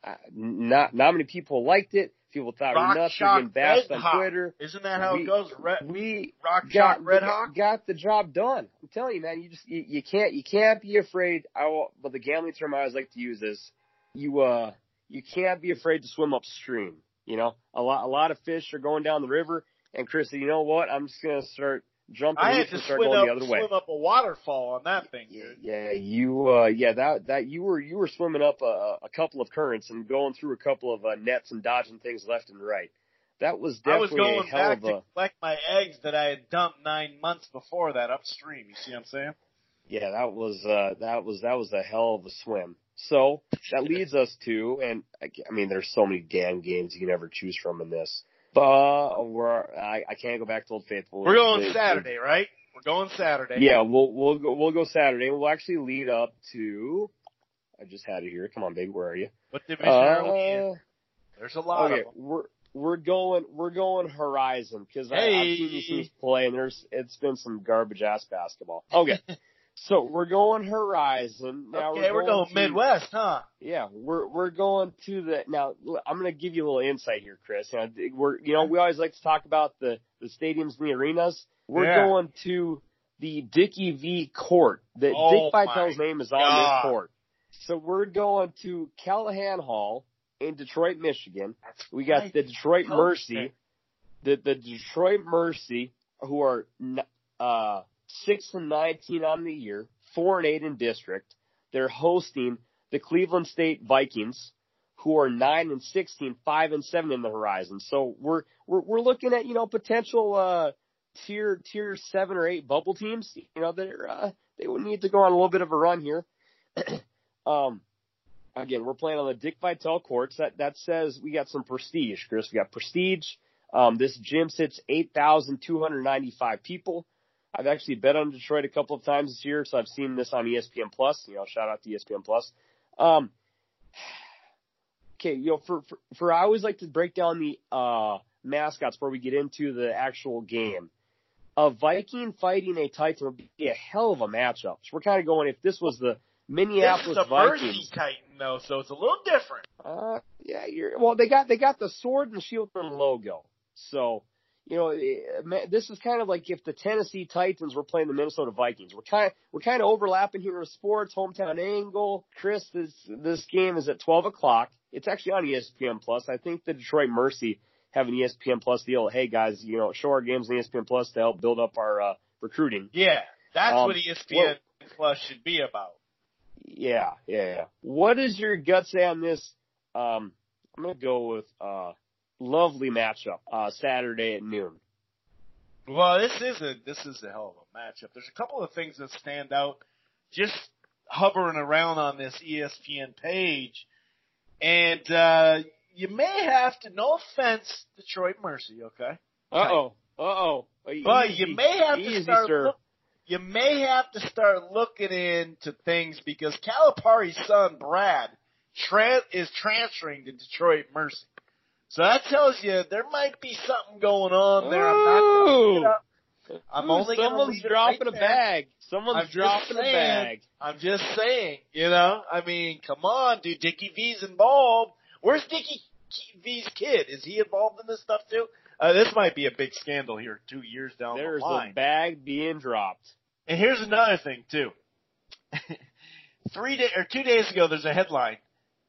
uh, not not many people liked it. People thought Rock we nuts. We're Chalk getting bashed Red on Hawk. Twitter. Isn't that how we, it goes? Red, we Rock got, Chalk Red got, Hawk got the job done. I'm telling you, man. You just you, you can't you can't be afraid. I will, but the gambling term I always like to use is you uh you can't be afraid to swim upstream. You know, a lot a lot of fish are going down the river. And Chris said, you know what? I'm just gonna start jumping I had and to start swim going up, the other way. swim up a waterfall on that thing, dude. Yeah, you, uh, yeah, that, that, you were, you were swimming up a, a couple of currents and going through a couple of uh, nets and dodging things left and right. That was I was definitely going a hell back of a, to collect my eggs that I had dumped nine months before that upstream. You see what I'm saying? yeah, that was, uh, that was, that was a hell of a swim. So that leads us to, and I mean, there's so many damn games you can ever choose from in this, but we're, I, I can't go back to Old Faithful. We're going It, Saturday, it, right? We're going Saturday. Yeah, we'll, we'll go, we'll go Saturday. We'll actually lead up to, I just had it here. Come on, baby. Where are you? What division uh, are we in? There's a lot okay, of them. We're, we're going, we're going Horizon because Hey. I've seen these teams play and there's, it's been some garbage ass basketball. Okay. So we're going Horizon. Now okay, we're we're going, going to, Midwest, huh? Yeah, we're, we're going to the, now I'm going to give you a little insight here, Chris. You know, we're, you know, we always like to talk about the, the stadiums and the arenas. We're Yeah. going to the Dickie V court. The Oh, Dick Vitale's my name is on God. this court. So we're going to Callahan Hall in Detroit, Michigan. We got right. the Detroit Okay. Mercy, the the Detroit Mercy, who are uh six and nineteen on the year, four and eight in district. They're hosting the Cleveland State Vikings, who are nine and sixteen, five and seven in the Horizon. So we're we're we're looking at, you know, potential uh tier tier seven or eight bubble teams. You know, they're uh, they would need to go on a little bit of a run here. um. Again, we're playing on the Dick Vitale courts. That that says we got some prestige, Chris. We got prestige. Um, this gym sits eight thousand two hundred ninety-five people. I've actually bet on Detroit a couple of times this year, so I've seen this on E S P N Plus. You know, shout out to E S P N Plus. Um, okay, you know, for, for for I always like to break down the uh, mascots before we get into the actual game. A Viking fighting a Titan would be a hell of a matchup. So we're kind of going, if this was the Minneapolis this is a Vikings. Mercy Titan, though, so it's a little different. Uh, yeah, you're, well, they got, they got the sword and shield and logo. So, you know, it, this is kind of like if the Tennessee Titans were playing the Minnesota Vikings. We're kind of, we're kind of overlapping here with sports, hometown angle. Chris, this, this game is at twelve o'clock. It's actually on E S P N Plus. I think the Detroit Mercy have an E S P N Plus deal. Hey guys, you know, show our games on E S P N Plus to help build up our, uh, recruiting. Yeah, that's Um, what E S P N well, Plus should be about. Yeah, yeah, yeah. What does your gut say on this? Um, I'm going to go with uh lovely matchup uh Saturday at noon. Well, this is a this is a hell of a matchup. There's a couple of things that stand out just hovering around on this E S P N page, and uh you may have to, no offense, Detroit Mercy, okay? Uh-oh, uh-oh. But Easy, you may have easy, to start sir. look, you may have to start looking into things because Calipari's son, Brad, tra- is transferring to Detroit Mercy. So that tells you there might be something going on there. I'm not going to look it up. I'm Ooh, only going to someone's leave it dropping right a there. bag. Someone's I'm just dropping a saying, bag. I'm just saying, you know, I mean, come on, dude, Dickie V's involved. Where's Dickie V's kid? Is he involved in this stuff too? Uh, this might be a big scandal here two years down There's the line. a bag being dropped. And here's another thing too. Three day or two days ago, there's a headline.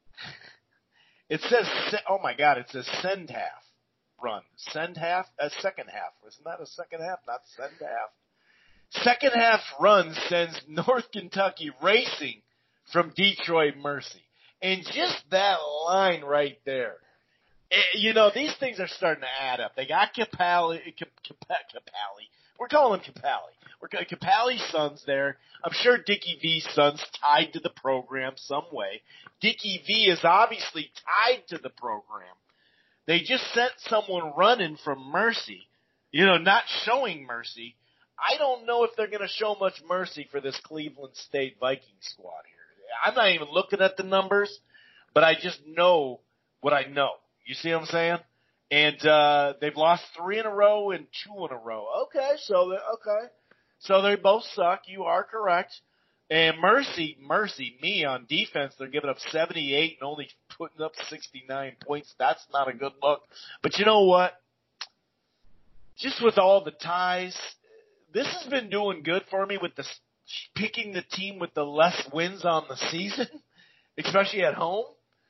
It says, "Oh my God!" It says "send half run, send half, a second half." Isn't that a second half? Not send half. Second half run sends North Kentucky racing from Detroit Mercy, and just that line right there. It, you know, these things are starting to add up. They got Capali, Capali. We're calling him Capali. We're Capali's son's there. I'm sure Dickie V's son's tied to the program some way. Dickie V is obviously tied to the program. They just sent someone running from Mercy, you know, not showing mercy. I don't know if they're going to show much mercy for this Cleveland State Viking squad here. I'm not even looking at the numbers, but I just know what I know. You see what I'm saying? And uh they've lost three in a row and two in a row. Okay, so okay, so they both suck. You are correct. And mercy, mercy me on defense. They're giving up seventy-eight and only putting up sixty-nine points. That's not a good look. But you know what? Just with all the ties, this has been doing good for me with the picking the team with the less wins on the season, especially at home.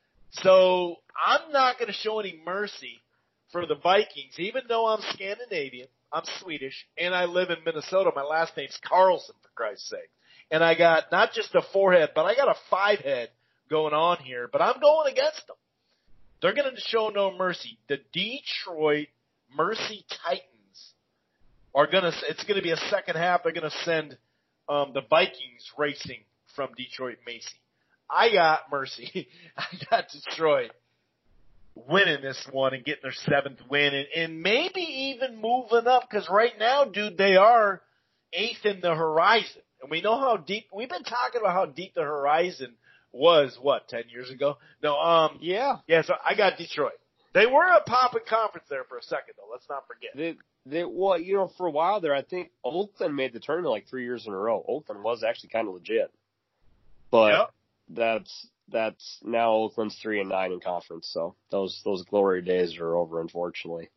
So I'm not going to show any mercy for the Vikings, even though I'm Scandinavian, I'm Swedish, and I live in Minnesota. My last name's Carlson, for Christ's sake. And I got not just a four-head, but I got a five-head going on here. But I'm going against them. They're going to show no mercy. The Detroit Mercy Titans are going to – it's going to be a second half. They're going to send um, the Vikings racing from Detroit Macy. I got mercy. I got Detroit winning this one and getting their seventh win and, and maybe even moving up because right now, dude, they are eighth in the horizon. And we know how deep – we've been talking about how deep the horizon was, what, ten years ago? No, um – Yeah. Yeah, so I got Detroit. They were a popping conference there for a second, though. Let's not forget. They, they, well, you know, for a while there, I think Oakland made the tournament like three years in a row. Oakland was actually kind of legit. But yep. that's that's now Oakland's three and nine in conference. So those those glory days are over, unfortunately.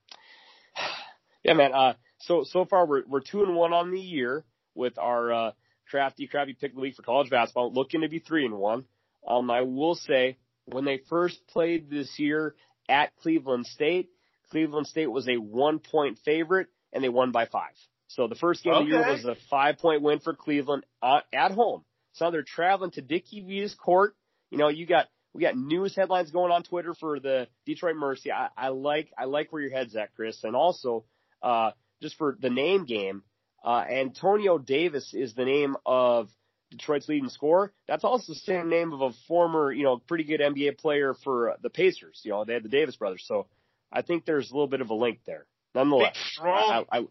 Yeah, man. Uh, so so far we're we're two and one on the year with our uh, crafty crappy pick of the week for college basketball, looking to be three and one. Um, I will say when they first played this year at Cleveland State, Cleveland State was a one-point favorite, and they won by five. So the first game okay. of the year was a five-point win for Cleveland uh, at home. So now they're traveling to Dickie V's court. You know, you got we got news headlines going on Twitter for the Detroit Mercy. I, I like I like where your head's at, Chris. And also, uh, just for the name game, uh, Antonio Davis is the name of Detroit's leading scorer. That's also the same name of a former, you know, pretty good N B A player for the Pacers. You know, they had the Davis brothers. So I think there's a little bit of a link there. Nonetheless, Big, strong. I,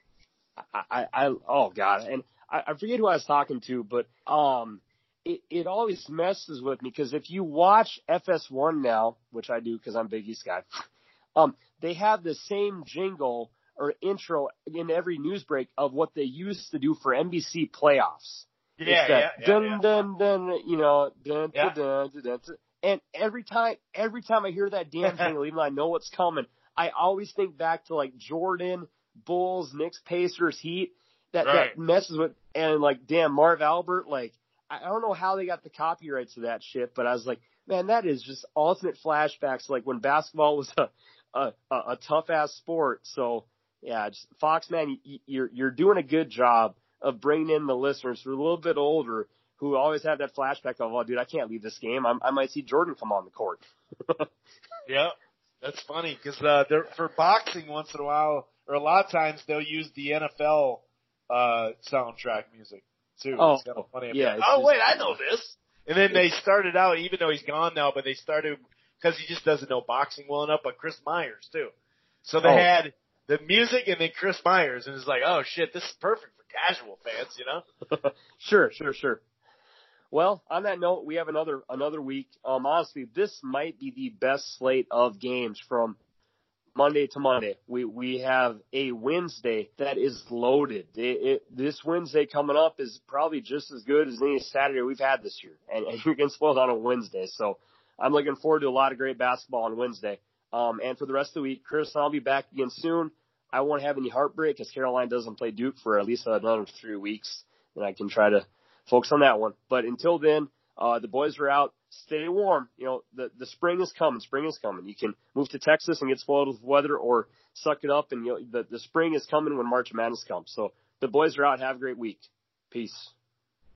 I, I, I, oh God, and I, I forget who I was talking to, but um, it, it always messes with me because if you watch F S one now, which I do because I'm Big East guy, um, they have the same jingle or intro in every news break of what they used to do for N B C playoffs. Yeah, it's that yeah, yeah, dun, yeah. dun, dun, you know, dun, yeah. dun, dun, dun, dun. And every time, every time I hear that damn jingle, even though I know what's coming, I always think back to like Jordan, Bulls, Knicks, Pacers, Heat. That right. that messes with and like damn Marv Albert. Like I, I don't know how they got the copyrights to that shit, but I was like, man, that is just ultimate flashbacks. Like when basketball was a a, a, a tough ass sport. So yeah, just, Fox, man, you, you're you're doing a good job of bringing in the listeners who are a little bit older, who always have that flashback of, oh, dude, I can't leave this game. I'm, I might see Jordan come on the court. Yeah, that's funny because uh, they're for boxing once in a while, or a lot of times they'll use the N F L uh, soundtrack music too. Oh, it's kind of funny. yeah. Oh, just, wait, I know this. And then they started out, even though he's gone now, but they started because he just doesn't know boxing well enough. But Chris Myers too. So they oh. had the music and then Chris Myers, and it's like, oh shit, this is perfect for casual fans, you know? Sure, sure, sure. Well, on that note, we have another another week. Um, honestly, this might be the best slate of games from Monday to Monday. We we have a Wednesday that is loaded. It, it, this Wednesday coming up is probably just as good as any Saturday we've had this year, and, and you're getting spoiled on a Wednesday. So I'm looking forward to a lot of great basketball on Wednesday. Um, and for the rest of the week, Chris, I'll be back again soon. I won't have any heartbreak because Caroline doesn't play Duke for at least another three weeks, and I can try to focus on that one. But until then, uh, the boys are out. Stay warm. You know, the, the spring is coming. Spring is coming. You can move to Texas and get spoiled with weather or suck it up. And you know, the, the spring is coming when March Madness comes. So the boys are out. Have a great week. Peace.